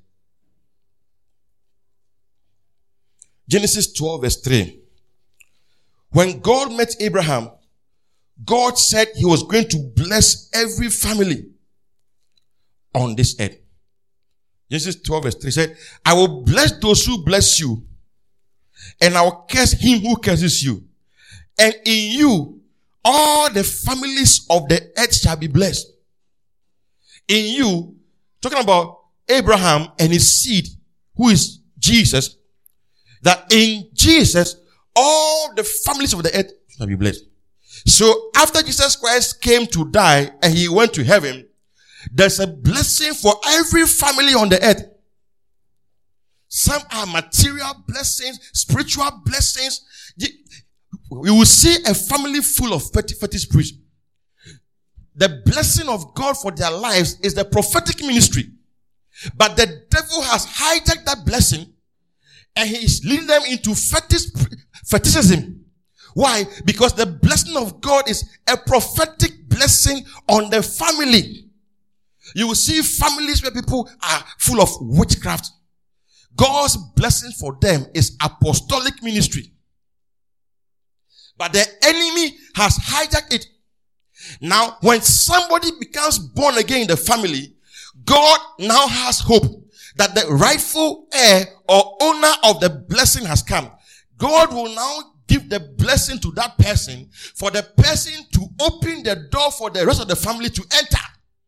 S1: Genesis 12 verse 3. When God met Abraham, God said he was going to bless every family on this earth. Genesis 12 verse 3 said, I will bless those who bless you, and I will curse him who curses you. And in you, all the families of the earth shall be blessed. In you, talking about Abraham and his seed, who is Jesus, that in Jesus, all the families of the earth shall be blessed. So after Jesus Christ came to die and he went to heaven, there's a blessing for every family on the earth. Some are material blessings, spiritual blessings. We will see a family full of petty spirits. The blessing of God for their lives is the prophetic ministry. But the devil has hijacked that blessing and he is leading them into fetishism. Why? Because the blessing of God is a prophetic blessing on the family. You will see families where people are full of witchcraft. God's blessing for them is apostolic ministry. But the enemy has hijacked it. Now, when somebody becomes born again in the family, God now has hope that the rightful heir or owner of the blessing has come. God will now give the blessing to that person for the person to open the door for the rest of the family to enter.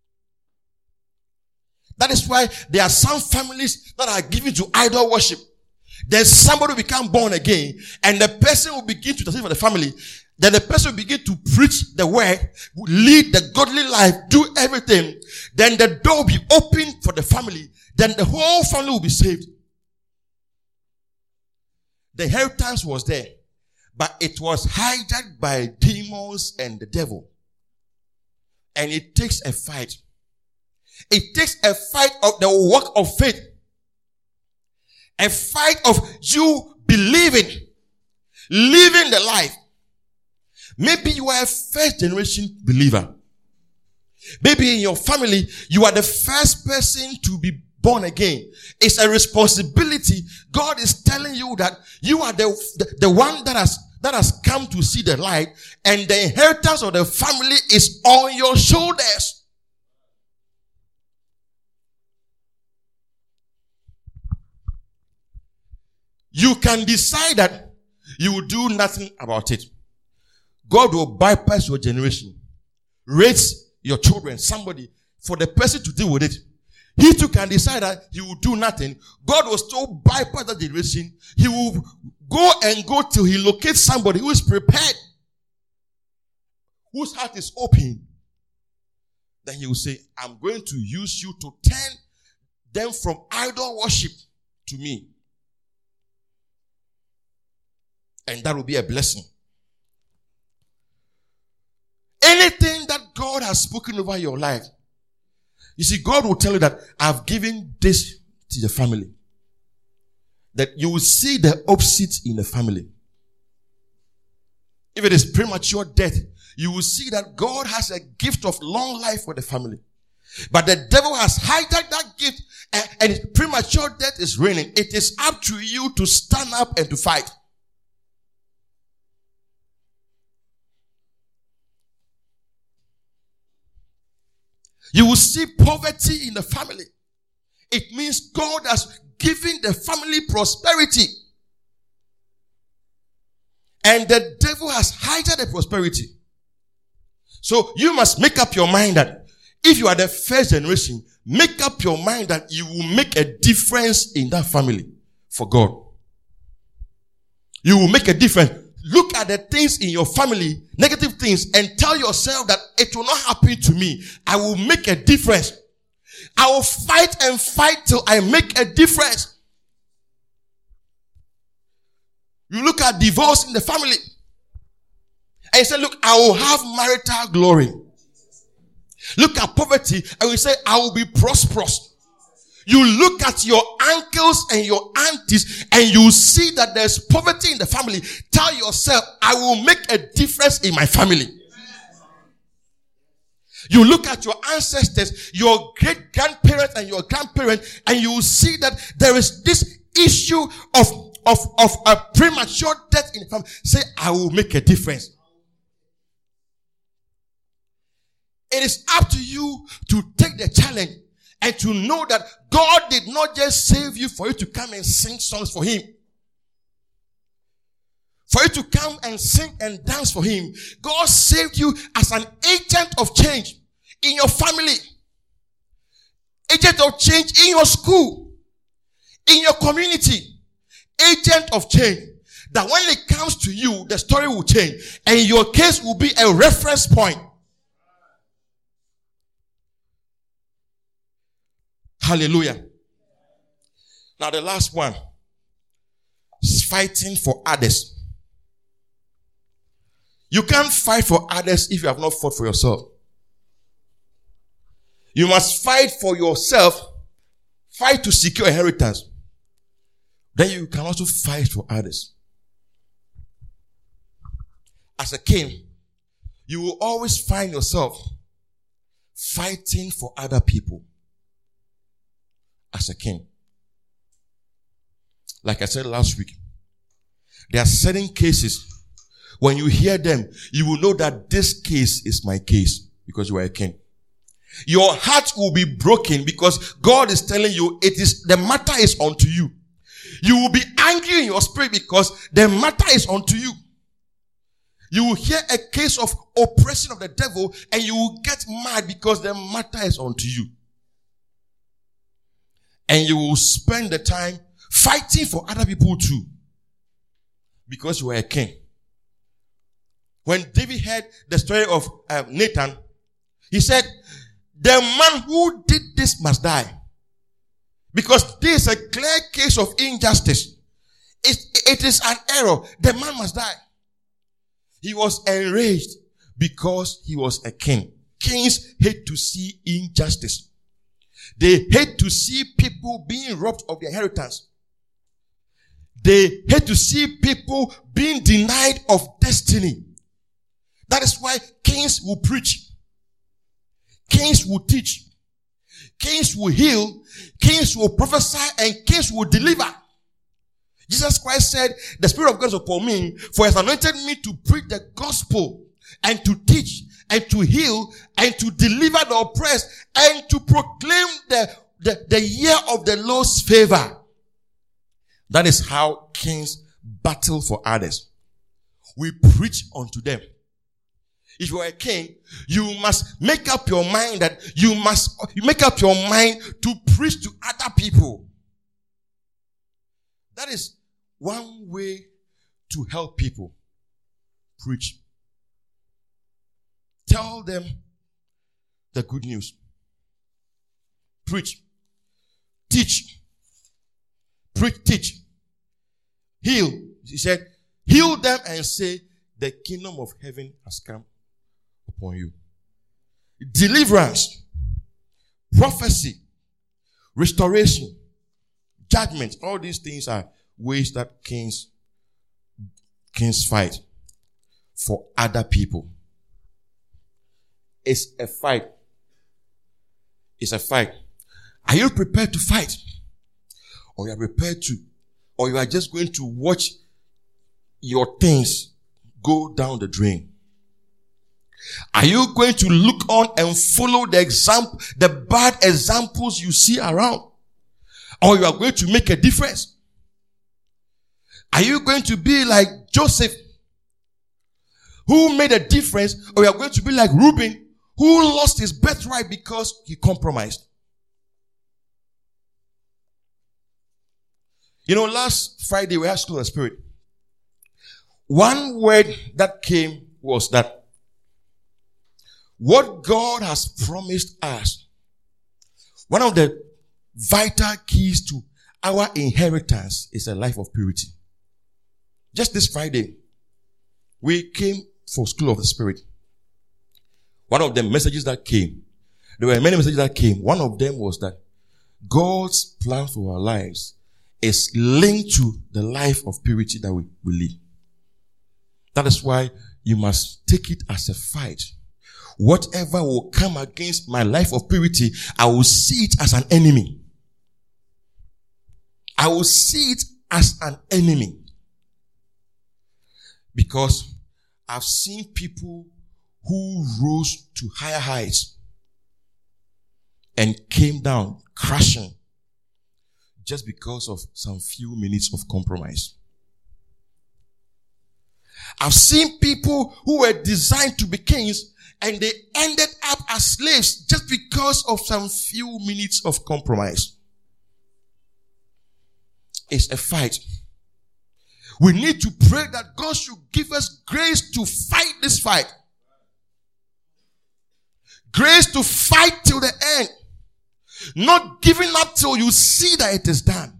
S1: That is why there are some families that are given to idol worship. There's somebody who become born again and the person will begin to intercede for the family. Then the person will begin to preach the word, lead the godly life, do everything. Then the door will be open for the family. Then the whole family will be saved. The inheritance was there, but it was hijacked by demons and the devil. And it takes a fight. It takes a fight of the work of faith. A fight of you believing, living the life. Maybe you are a first generation believer. Maybe in your family, you are the first person to be born again. It's a responsibility. God is telling you that you are the one that has come to see the light, and the inheritance of the family is on your shoulders. You can decide that you will do nothing about it. God will bypass your generation. Raise your children, somebody, for the person to deal with it. He too can decide that he will do nothing. God will still bypass that generation. He will go till he locates somebody who is prepared, whose heart is open. Then he will say, I'm going to use you to turn them from idol worship to me. And that will be a blessing. Anything that God has spoken over your life, you see, God will tell you that I've given this to the family. That you will see the opposite in the family. If it is premature death, you will see that God has a gift of long life for the family. But the devil has hijacked that gift, and premature death is reigning. It is up to you to stand up and to fight. You will see poverty in the family. It means God has given the family prosperity. And the devil has hijacked the prosperity. So you must make up your mind that if you are the first generation, make up your mind that you will make a difference in that family for God. You will make a difference. Look at the things in your family, negative things, and tell yourself that it will not happen to me. I will make a difference. I will fight and fight till I make a difference. You look at divorce in the family. And you say, look, I will have marital glory. Look at poverty and you say, I will be prosperous. You look at your uncles and your aunties and you see that there's poverty in the family. Tell yourself, I will make a difference in my family. You look at your ancestors, your great-grandparents and your grandparents, and you will see that there is this issue of a premature death in the family. Say, I will make a difference. It is up to you to take the challenge and to know that God did not just save you for you to come and sing songs for Him. For you to come and sing and dance for Him. God saved you as an agent of change in your family. Agent of change in your school. In your community. Agent of change. That when it comes to you, the story will change. And your case will be a reference point. Hallelujah. Now the last one is fighting for others. You can't fight for others if you have not fought for yourself. You must fight for yourself. Fight to secure inheritance. Then you can also fight for others. As a king, you will always find yourself fighting for other people. As a king. Like I said last week, there are certain cases, when you hear them, you will know that this case is my case because you are a king. Your heart will be broken because God is telling you the matter is unto you. You will be angry in your spirit because the matter is unto you. You will hear a case of oppression of the devil and you will get mad because the matter is unto you. And you will spend the time fighting for other people too. Because you are a king. When David heard the story of Nathan, he said, the man who did this must die. Because this is a clear case of injustice. It is an error. The man must die. He was enraged because he was a king. Kings hate to see injustice. They hate to see people being robbed of their inheritance. They hate to see people being denied of destiny. That is why kings will preach. Kings will teach. Kings will heal. Kings will prophesy and kings will deliver. Jesus Christ said, the Spirit of God is upon me, for He has anointed me to preach the gospel and to teach and to heal and to deliver the oppressed and to proclaim the year of the Lord's favor. That is how kings battle for others. We preach unto them. If you are a king, you must make up your mind that you make up your mind to preach to other people. That is one way to help people. Preach. Tell them the good news. Preach. Teach. Preach, teach. Heal. He said, heal them and say, the kingdom of heaven has come upon you. Deliverance. Prophecy. Restoration. Judgment. All these things are ways that kings fight for other people. It's a fight. It's a fight. Are you prepared to fight? Or you are prepared to, or you are just going to watch your things go down the drain? Are you going to look on and follow the bad examples you see around? Or you are going to make a difference? Are you going to be like Joseph who made a difference, or you are going to be like Reuben, who lost his birthright because he compromised. You know, last Friday we had School of the Spirit. One word that came was that what God has promised us, one of the vital keys to our inheritance is a life of purity. Just this Friday, we came for School of the Spirit. One of the messages that came, there were many messages that came. One of them was that God's plan for our lives is linked to the life of purity that we live. That is why you must take it as a fight. Whatever will come against my life of purity, I will see it as an enemy. I will see it as an enemy. Because I've seen people who rose to higher heights and came down crashing just because of some few minutes of compromise. I've seen people who were designed to be kings and they ended up as slaves just because of some few minutes of compromise. It's a fight. We need to pray that God should give us grace to fight this fight. Grace to fight till the end. Not giving up till you see that it is done.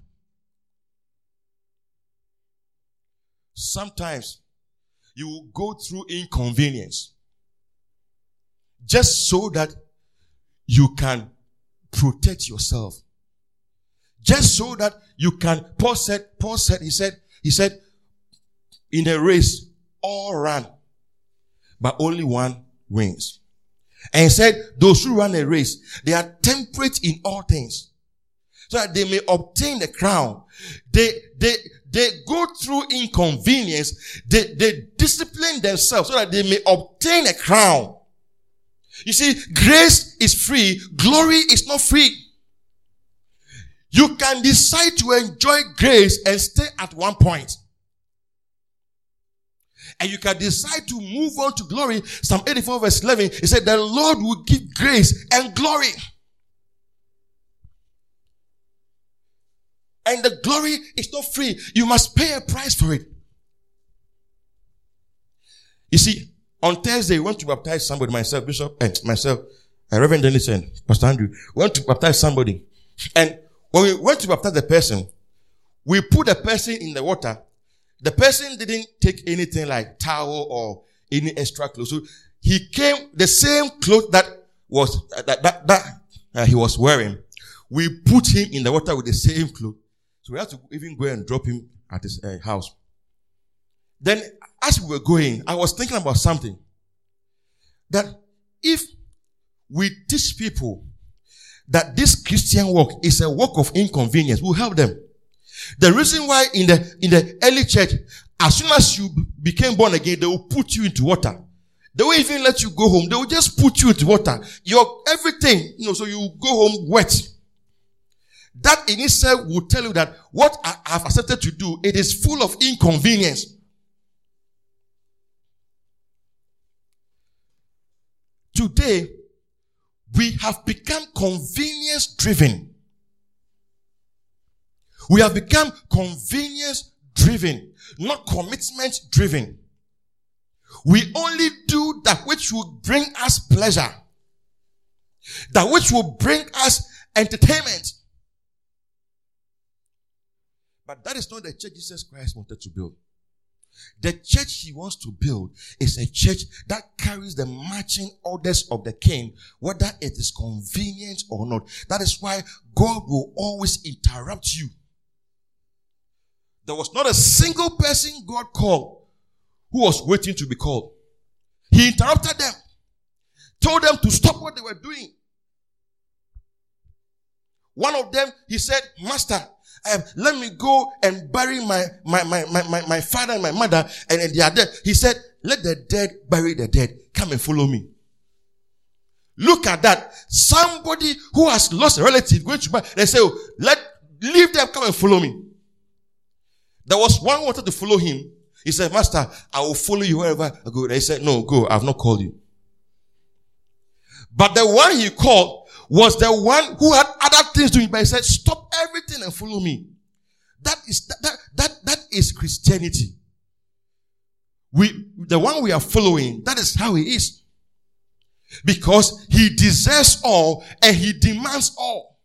S1: Sometimes you will go through inconvenience just so that you can protect yourself. Just so that you can, Paul said, he said, in a race, all run, but only one wins. And he said, those who run a race, they are temperate in all things, so that they may obtain the crown. They go through inconvenience. They discipline themselves so that they may obtain a crown. You see, grace is free. Glory is not free. You can decide to enjoy grace and stay at one point. And you can decide to move on to glory. Psalm 84 verse 11, it said, the Lord will give grace and glory. And the glory is not free. You must pay a price for it. You see, on Thursday, we went to baptize somebody, myself, Bishop, and myself, and Reverend Dennis and Pastor Andrew. We went to baptize somebody. And when we went to baptize the person, we put the person in the water. The person didn't take anything like towel or any extra clothes. So he came, the same clothes that he was wearing. We put him in the water with the same clothes. So we had to even go and drop him at his house. Then as we were going, I was thinking about something. That if we teach people that this Christian walk is a walk of inconvenience, we'll help them. The reason why in the early church, as soon as you became born again, they will put you into water. They won't even let you go home. They will just put you into water. Your everything, so you go home wet. That in itself will tell you that what I have accepted to do, it is full of inconvenience. Today, we have become convenience driven. We have become convenience driven, not commitment driven. We only do that which will bring us pleasure, that which will bring us entertainment. But that is not the church Jesus Christ wanted to build. The church he wants to build is a church that carries the marching orders of the king, whether it is convenient or not. That is why God will always interrupt you. There was not a single person God called who was waiting to be called. He interrupted them, told them to stop what they were doing. One of them, he said, Master, let me go and bury my father and my mother, and they are dead. He said, let the dead bury the dead. Come and follow me. Look at that. Somebody who has lost a relative going to bury. They say, leave them, come and follow me. There was one who wanted to follow him. He said, Master, I will follow you wherever I go. They said, no, go. I have not called you. But the one he called was the one who had other things to do. But he said, stop everything and follow me. That is Christianity. The one we are following, that is how he is. Because he deserves all and he demands all.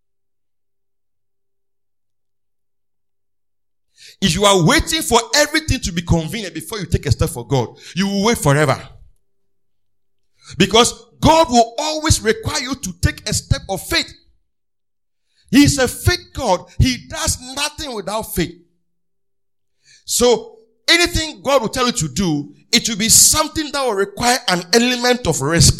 S1: If you are waiting for everything to be convenient before you take a step for God, you will wait forever. Because God will always require you to take a step of faith. He is a faith God. He does nothing without faith. So, anything God will tell you to do, it will be something that will require an element of risk.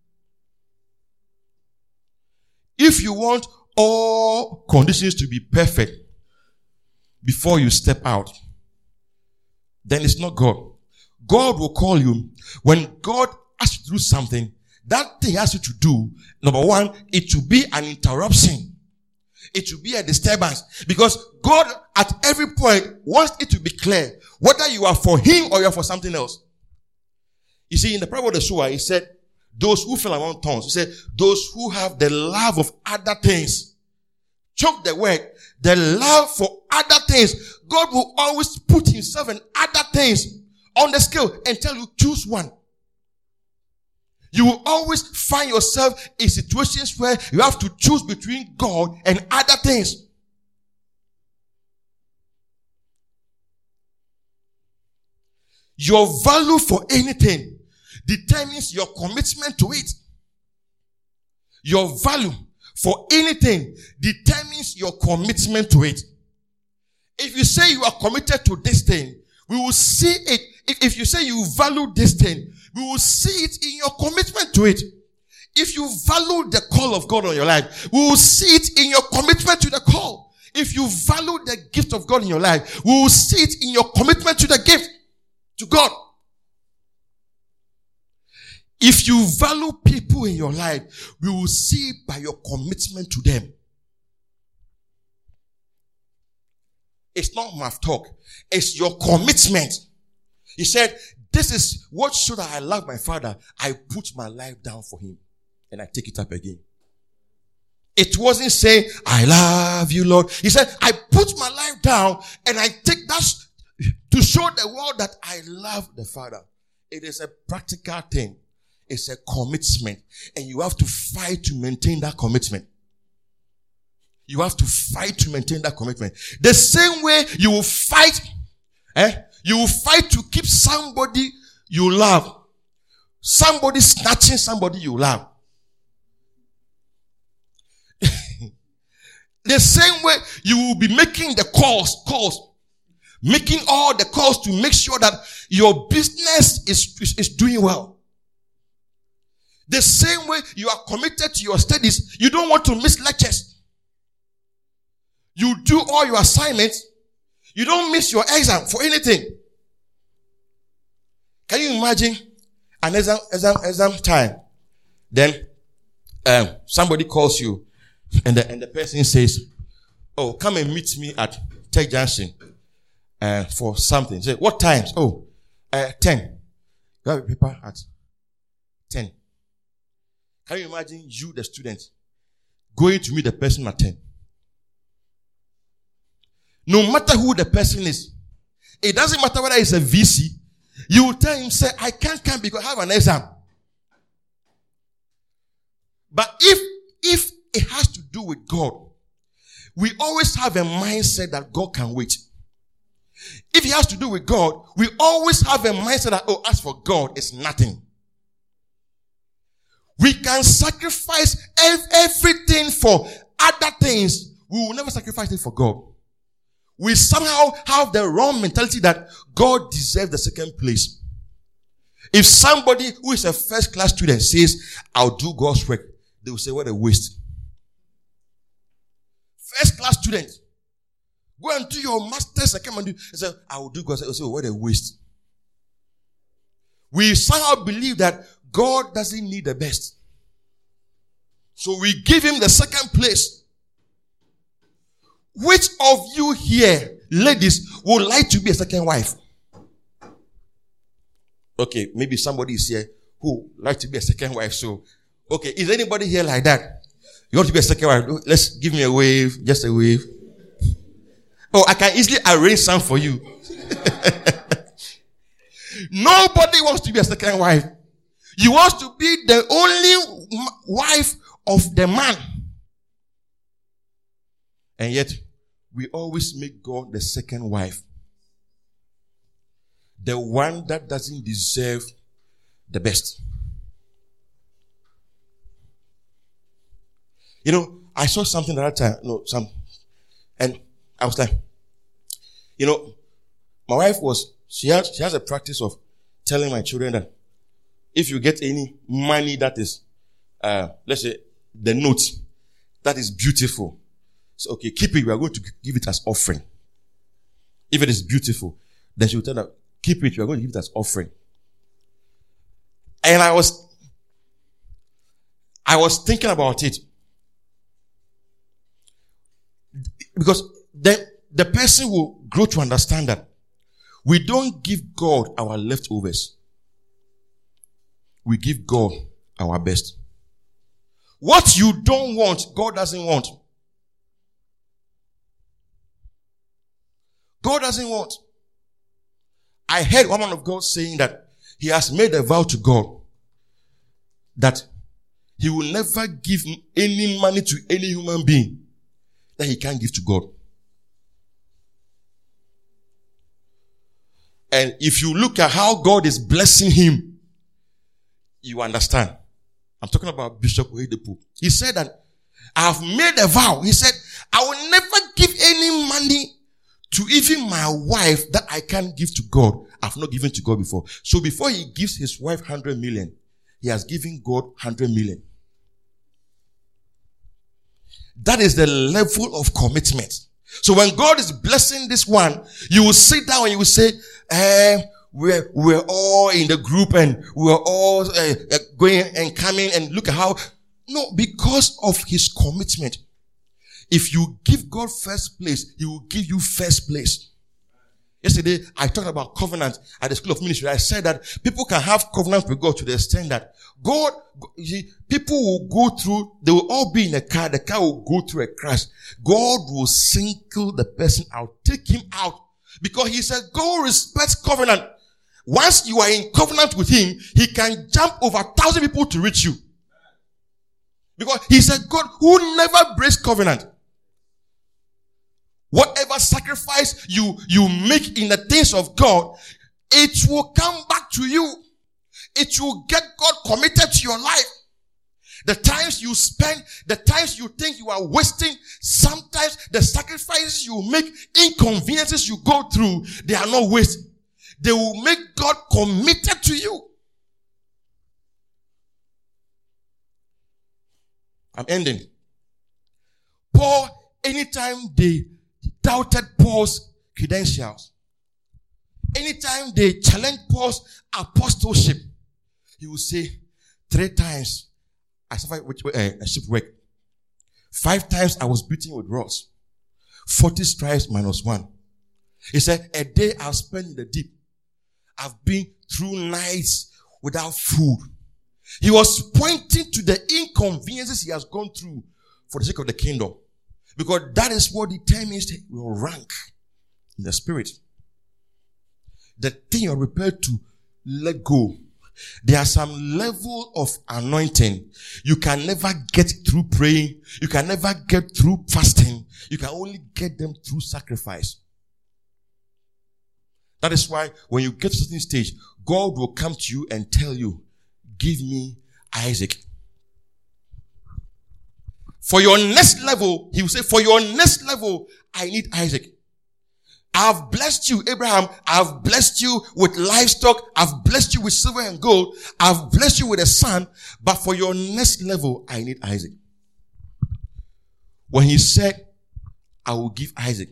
S1: If you want all conditions to be perfect before you step out, then it's not God. God will call you. When God asks you to do something, that thing he asks you to do, number one, it will be an interruption. It will be a disturbance. Because God, at every point, wants it to be clear whether you are for him or you are for something else. You see, in the parable of the sower, he said, those who fell among thorns, he said, those who have the love of other things. Choke the word, the love for other things. God will always put himself in other things on the scale and tell you, choose one. You will always find yourself in situations where you have to choose between God and other things. Your value for anything determines your commitment to it. Your value for anything determines your commitment to it. If you say you are committed to this thing, we will see it. If you say you value this thing, we will see it in your commitment to it. If you value the call of God on your life, we will see it in your commitment to the call. If you value the gift of God in your life, we will see it in your commitment to the gift, to God. If you value people in your life, we will see it by your commitment to them. It's not math talk. It's your commitment. He said, this is what should I love my father. I put my life down for him. And I take it up again. It wasn't saying, I love you, Lord. He said, I put my life down and I take that to show the world that I love the Father. It is a practical thing. It's a commitment. And you have to fight to maintain that commitment. You have to fight to maintain that commitment. The same way you will fight, you will fight to keep somebody you love. Somebody snatching somebody you love. The same way you will be making the calls, making all the calls to make sure that your business is doing well. The same way you are committed to your studies, you don't want to miss lectures. You do all your assignments. You don't miss your exam for anything. Can you imagine an exam time? Then somebody calls you and the person says, oh, come and meet me at Tech Junction for something. Say, what times? Oh, 10. You have a paper at 10. Can you imagine you, the student, going to meet the person at 10? No matter who the person is, it doesn't matter whether it's a VC. You will tell him, say, I can't come because I have an exam. But if it has to do with God, we always have a mindset that God can wait. If it has to do with God, we always have a mindset that, oh, as for God, it's nothing. We can sacrifice everything for other things. We will never sacrifice it for God. We somehow have the wrong mentality that God deserves the second place. If somebody who is a first class student says, I'll do God's work, they will say, what a waste. First class student, go and do your master's and come and do. They say, I will do God's work. They say, what a waste. We somehow believe that God doesn't need the best. So we give him the second place. Which of you here, ladies, would like to be a second wife? Okay, maybe somebody is here who like to be a second wife. So, okay, is anybody here like that? You want to be a second wife? Let's give me a wave, just a wave. Oh, I can easily arrange some for you. Nobody wants to be a second wife. You want to be the only wife of the man. And yet, we always make God the second wife. The one that doesn't deserve the best. You know, I saw something the other time, and I was like, you know, my wife she has a practice of telling my children that if you get any money that is, let's say, the note that is beautiful, so okay, keep it, we are going to give it as offering. If it is beautiful, then she will tell them, keep it, we are going to give it as offering. And I was thinking about it. Because the person will grow to understand that we don't give God our leftovers. We give God our best. What you don't want, God doesn't want. God doesn't want. I heard one man of God saying that he has made a vow to God that he will never give any money to any human being that he can't give to God. And if you look at how God is blessing him, you understand. I'm talking about Bishop Oyedepo. He said that I have made a vow. He said, I will never give any money to even my wife that I can't give to God. I've not given to God before. So before he gives his wife 100 million, he has given God 100 million. That is the level of commitment. So when God is blessing this one, you will sit down and you will say, we're all in the group and we're all going and coming and look at how. No, because of his commitment. If you give God first place, he will give you first place. Yesterday, I talked about covenant at the school of ministry. I said that people can have covenant with God to the extent that people will go through, they will all be in a car, the car will go through a crash. God will single the person out, take him out. Because he said, God respects covenant. Once you are in covenant with him, he can jump over 1,000 people to reach you. Because he said, God who never breaks covenant. Whatever sacrifice you make in the things of God, it will come back to you. It will get God committed to your life. The times you spend, the times you think you are wasting, sometimes the sacrifices you make, inconveniences you go through, they are not waste. They will make God committed to you. I'm ending. Paul, anytime they doubted Paul's credentials, anytime they challenged Paul's apostleship, he would say, 3 times I suffered with a shipwreck. 5 times I was beaten with rods. 40 stripes minus 1. He said, a day I've spent in the deep. I've been through nights without food. He was pointing to the inconveniences he has gone through for the sake of the kingdom. Because that is what determines your rank in the spirit. The thing you're prepared to let go. There are some level of anointing you can never get through praying. You can never get through fasting. You can only get them through sacrifice. That is why when you get to a certain stage, God will come to you and tell you, give me Isaac. For your next level, he will say, for your next level, I need Isaac. I've blessed you, Abraham. I've blessed you with livestock. I've blessed you with silver and gold. I've blessed you with a son. But for your next level, I need Isaac. When he said, I will give Isaac,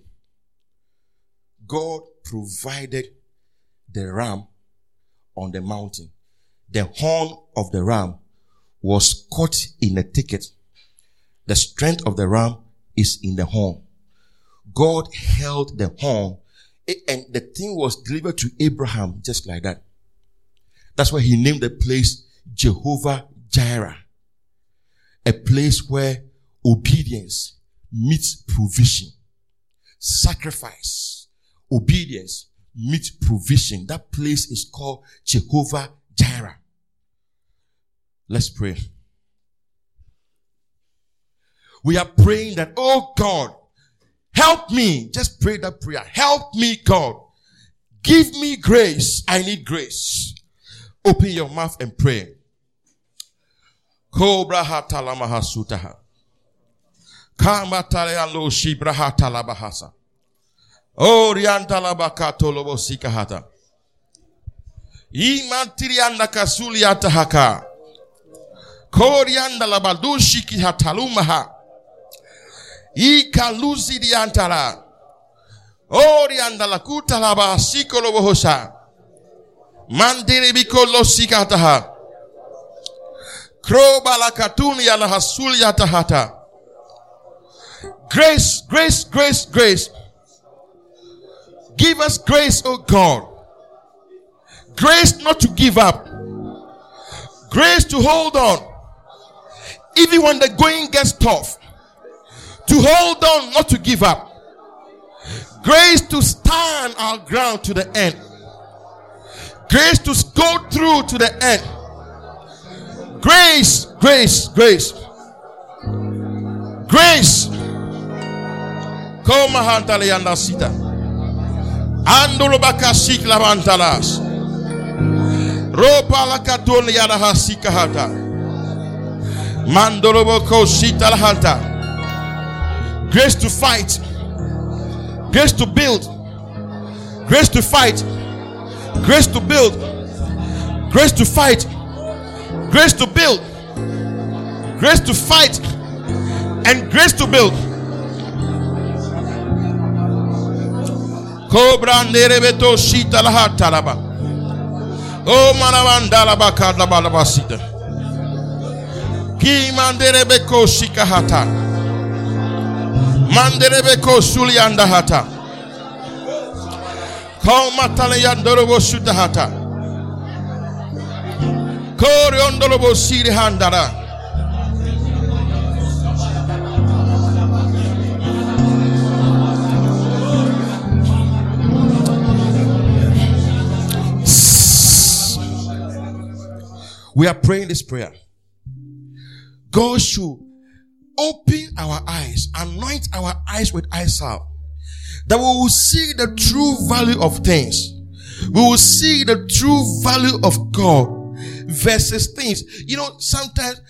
S1: God provided the ram on the mountain. The horn of the ram was caught in a thicket. The strength of the ram is in the horn. God held the horn and the thing was delivered to Abraham just like that. That's why he named the place Jehovah Jireh. A place where obedience meets provision. Sacrifice, obedience meets provision. That place is called Jehovah Jireh. Let's pray. We are praying that, oh God, help me. Just pray that prayer. Help me, God. Give me grace. I need grace. Open your mouth and pray. Cobra hatalamaha sutaha. Kamataleando shibraha talabahasa. Oh, riantalabakato lobo sikahata. Imantirianda kasuliata haka. Korianda labadushi kihatalumaha. Ikaluzi diantala. Orianda la kuta laba sikolo bohosa. Mandiri bikolo sikataha. Kroba la katuni ala hasuli atahata. Grace, grace, grace, grace. Give us grace, oh God. Grace not to give up. Grace to hold on. Even when the going gets tough. To hold on, not to give up. Grace to stand our ground to the end. Grace to go through to the end. Grace, grace, grace. Grace. Koma hantale yanda sita. Andolo baka sik lavantalas. Ropa la katoni yada hasika hata. Mandolo boko sita la hanta. Grace to fight. Grace to build. Grace to fight. Grace to build. Grace to fight. Grace to build. Grace to fight. And grace to build. Cobra nerebeto shita la hatalaba. Oh manavandala bakadla balabasita. Ki manderebeko shikahata. Manderebeko sulianda hata. Kau matale yandorobo sutahata. Kori ondorobo siri handara. We are praying this prayer. God should open our eyes, anoint our eyes with eye salve, that we will see the true value of things. We will see the true value of God versus things. You know, sometimes,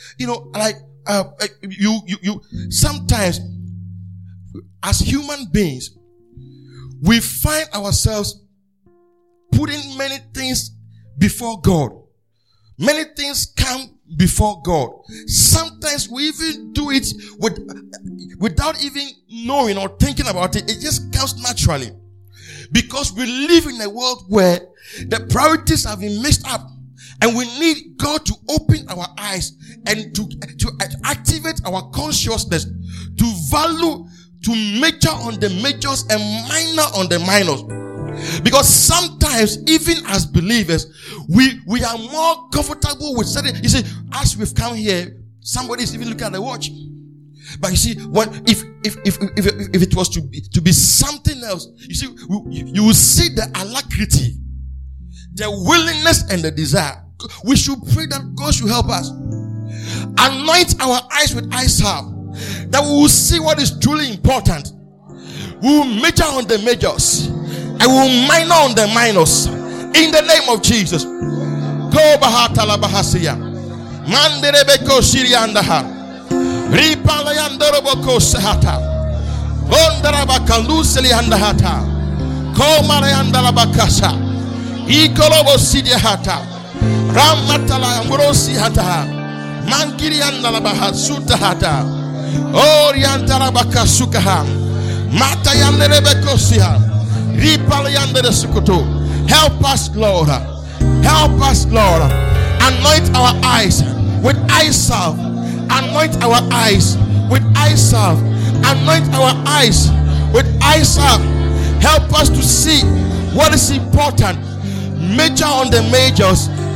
S1: sometimes as human beings, we find ourselves putting many things before God. Many things come before God. Sometimes we even do it without even knowing or thinking about it. It just comes naturally. Because we live in a world where the priorities have been mixed up. And we need God to open our eyes and to activate our consciousness, to value, to major on the majors and minor on the minors. Because sometimes, even as believers, we are more comfortable with certain. You see, as we've come here, somebody is even looking at the watch. But you see, if it was to be something else, you see, you will see the alacrity, the willingness, and the desire. We should pray that God should help us. Anoint our eyes with eye salve, that we will see what is truly important. We will major on the majors, and we will minor on the minors. In the name of Jesus. Go bahata la bahasiya. Manderebeko siriandaha. Ripala yandoroboko sahata. Ondarabaka luseli andahata. Ko marayandala bakasa. Ikolobo sidiahata. Ramatala amrosi hata. Mangiri andala bahasuta hata. Oriantala bakasukaha. Mata yanderebeko siha. Ripala yandere sukoto. Help us, Lord. Help us, Lord. Anoint our eyes with eye salve. Anoint our eyes with eye salve. Anoint our eyes with eye salve. Help us to see what is important. Major on the majors,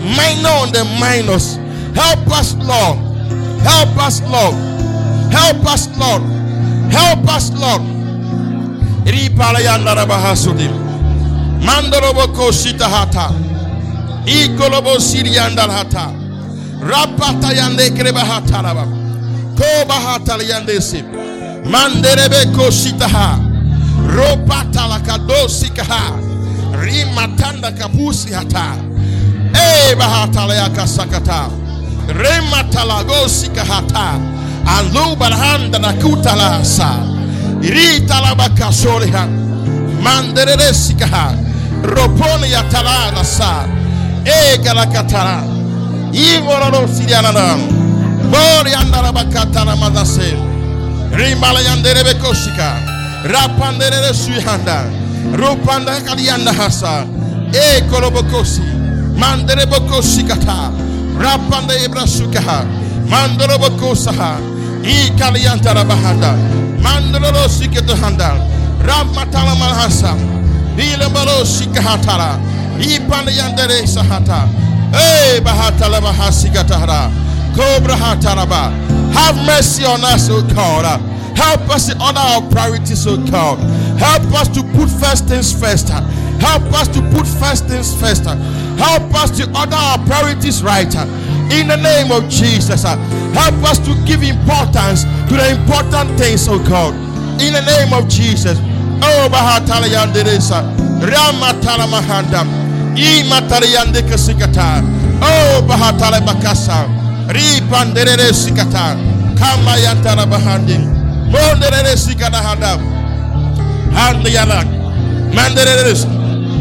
S1: minor on the minors. Help us, Lord. Help us, Lord. Help us, Lord. Help us, Lord. Mandorobo Shitahata. Ikolobo Siriandalhata. Rapata Yande Krebahataraba. Kobahatal Yandesi. Manderebeko Shitaha. Ropata Lakadosikaha. Rimatanda Kapusi Hata. Bahatalaya Sakata. Rematalago Sikahata. Alu Barhanda Nakutala Sa. Ritalabaka Soliha. Mandere Sikaha. Ropone Yatalana Sa. Galakatara. Ivoro Sirianam. Boriandarabakatana Madase. Rimalayandere Bekoshika. Rapandere Suihanda. Rupanda Kalianda Hasa. Kolobokosi. Mandere Bokoshikata. Rapanda Ibrasukaha. Mandoro Bokosaha. Kaliantara Bahanda. Mandoro Sikatuhanda. Ramatala Mahasa. Bilabalo Shikahatara. Ipandayandere Sahata. Bahatala Mahasikatara. Cobra Hataraba. Have mercy on us, O God. Help us in order our priorities, O God. Help us to put first things first. Help us to put first things first. Help us to order our priorities right. In the name of Jesus. Help us to give importance to the important things, O God. In the name of Jesus. Oh, Bahatala Yanderesa. Ramatala Mahanda. Imatala Yandeka Sikata. Oh, Bahatala Bakasa. Ripandere Sikata. Kama Yantara Bahandi. Mondere Sikata Hada. And the Yanak. Mandere.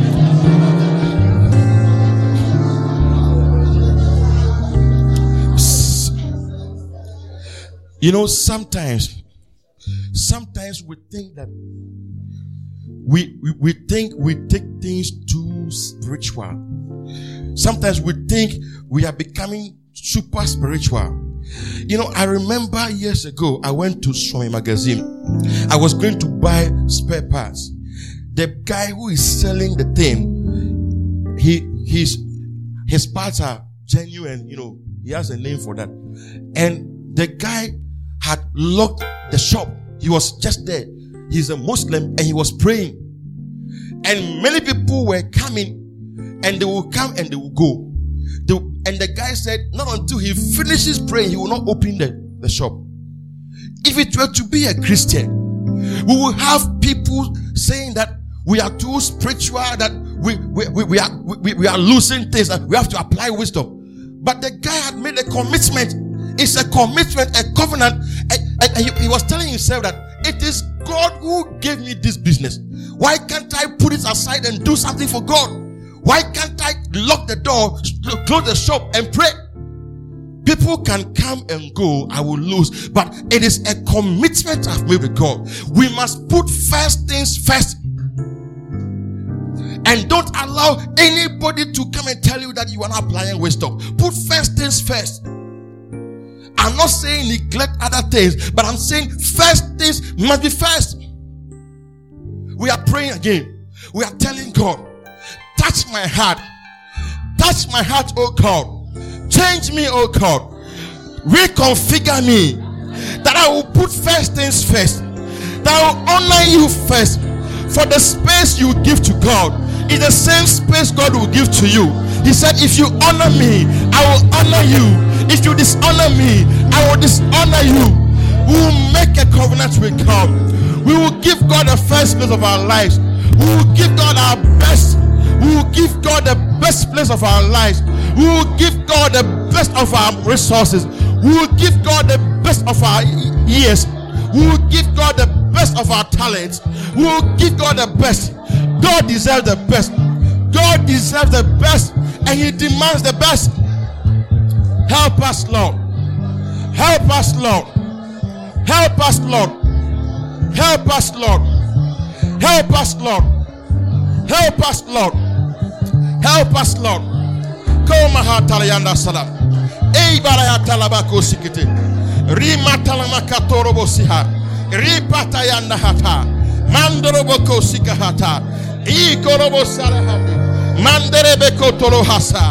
S1: You know, sometimes we think that we think we take things too spiritual. Sometimes we think we are becoming super spiritual. You know, I remember years ago, I went to Swami magazine. I was going to buy spare parts. The guy who is selling the thing, his parts are genuine. You know, he has a name for that. And the guy had locked the shop. He was just there. He's a Muslim and he was praying. And many people were coming and they will come and they will go. And the guy said, not until he finishes praying, he will not open the shop. If it were to be a Christian, we will have people saying that we are too spiritual, that we are losing things, that we have to apply wisdom. But the guy had made a commitment. It's a commitment, a covenant. And he was telling himself that it is God who gave me this business. Why can't I put it aside and do something for God? Why can't I lock the door, close the shop and pray? People can come and go, I will lose. But it is a commitment I've made with God. We must put first things first. And don't allow anybody to come and tell you that you are not applying wisdom. Put first things first. I'm not saying neglect other things, but I'm saying first things must be first. We are praying again. We are telling God, touch my heart. Touch my heart, oh God. Change me, oh God. Reconfigure me. That I will put first things first. That I will honor you first. For the space you give to God is the same space God will give to you. He said, if you honor me, I will honor you. If you dishonor me, I will dishonor you. We will make a covenant with God. We will give God the first place of our lives. We will give God our best. We will give God the best place of our lives. We will give God the best of our resources. We will give God the best of our years. We will give God the best of our talents. We will give God the best. God deserves the best. God deserves the best, and He demands the best. Help us, Lord. Help us, Lord. Help us, Lord. Help us, Lord. Help us, Lord. Help us, Lord. Help us, Lord. Komahatayanda salam. Ei barayatalabako sikite. Rimatalamakato siha. Ripatayanda hata. Mandoroboko sikahata. Ikorobo sarahati. Manderebeko tolohasa.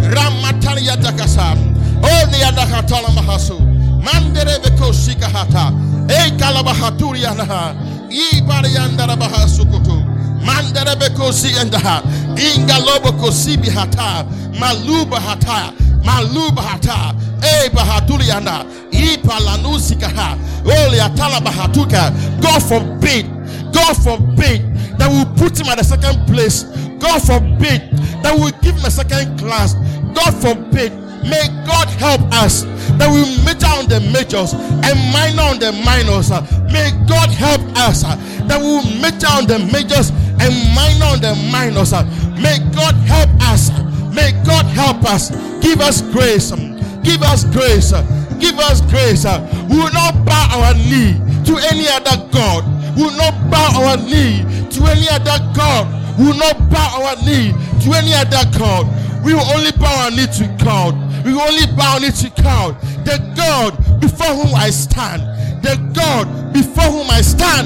S1: Ramatalia Dakasa. Only Adakatala Mahasu. Mandere Beko Sikahata. E Kalabahaturia. E Barianda Bahasukutu. Mandere Beko Siendaha. Inga Loboko Sibihata. Maluba Hata. Maluba Hata. E Bahatuliana. E Palanusikaha. Only Atala Bahatuka. God forbid that we put him at the second place. God forbid that we give him a second class. God forbid. May God help us that we major on the majors and minor on the minors. May God help us that we major on the majors and minor on the minors. May God help us. May God help us. Give us grace. Give us grace. Give us grace. We will not bow our knee to any other God. We will not bow our knee to any other God. We will not bow our knee to any other God. We will only bow our knee to God. We will only bow our knee to God. The God before whom I stand. The God before whom I stand.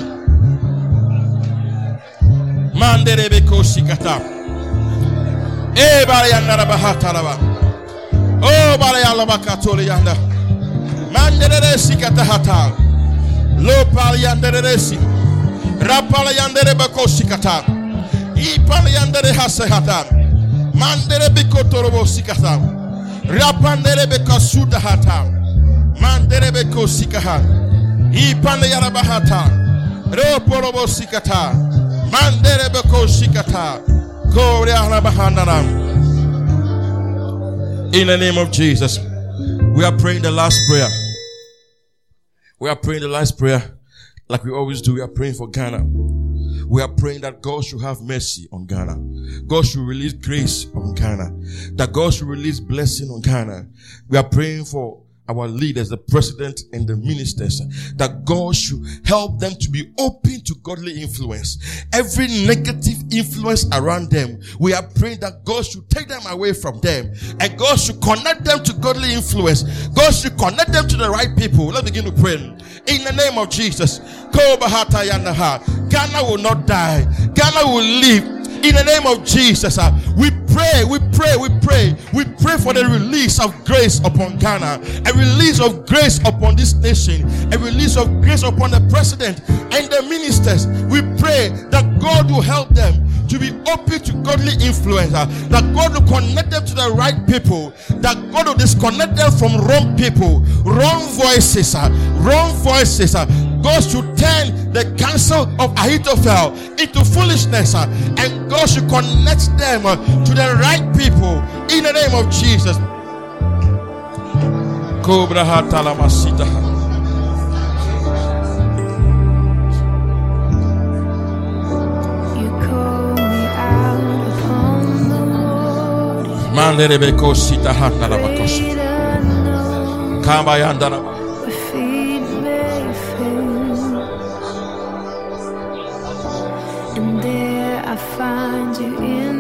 S1: Manderebeko shikata. E barayanda bahatalaba. Oh barayalaba katolianda. Mandere shikata hata. Lo palayandere si. Rapalayandere bako shikata. I palayandere hasehata. Mandere bikotorobo sikata. Rapandere bekasuda hata. Mandere beko sikaha. I palayara bahata. Roporobo sikata. Mandere beko sikata. Korea bahandaram. In the name of Jesus, we are praying the last prayer. We are praying the last prayer like we always do. We are praying for Ghana. We are praying that God should have mercy on Ghana. God should release grace on Ghana. That God should release blessing on Ghana. We are praying for our leaders, the president and the ministers, that God should help them to be open to godly influence. Every negative influence around them, we are praying that God should take them away from them, and God should connect them to godly influence. God should connect them to the right people. Let's begin to pray. In the name of Jesus, Ghana will not die. Ghana will live. In the name of Jesus, we pray for the release of grace upon Ghana, a release of grace upon this nation, a release of grace upon the president and the ministers. We pray that God will help them to be open to godly influence, that God will connect them to the right people, that God will disconnect them from wrong people, wrong voices. God should turn the counsel of Ahithophel into foolishness, and God should connect them to the right people in the name of Jesus. Cobra hatalamasita.
S2: You call me out upon the waters.
S1: Manderebeko sita hatalabakosi.
S2: Great unknown,
S1: Kambayandara.
S2: where feet may fail. And there I find you in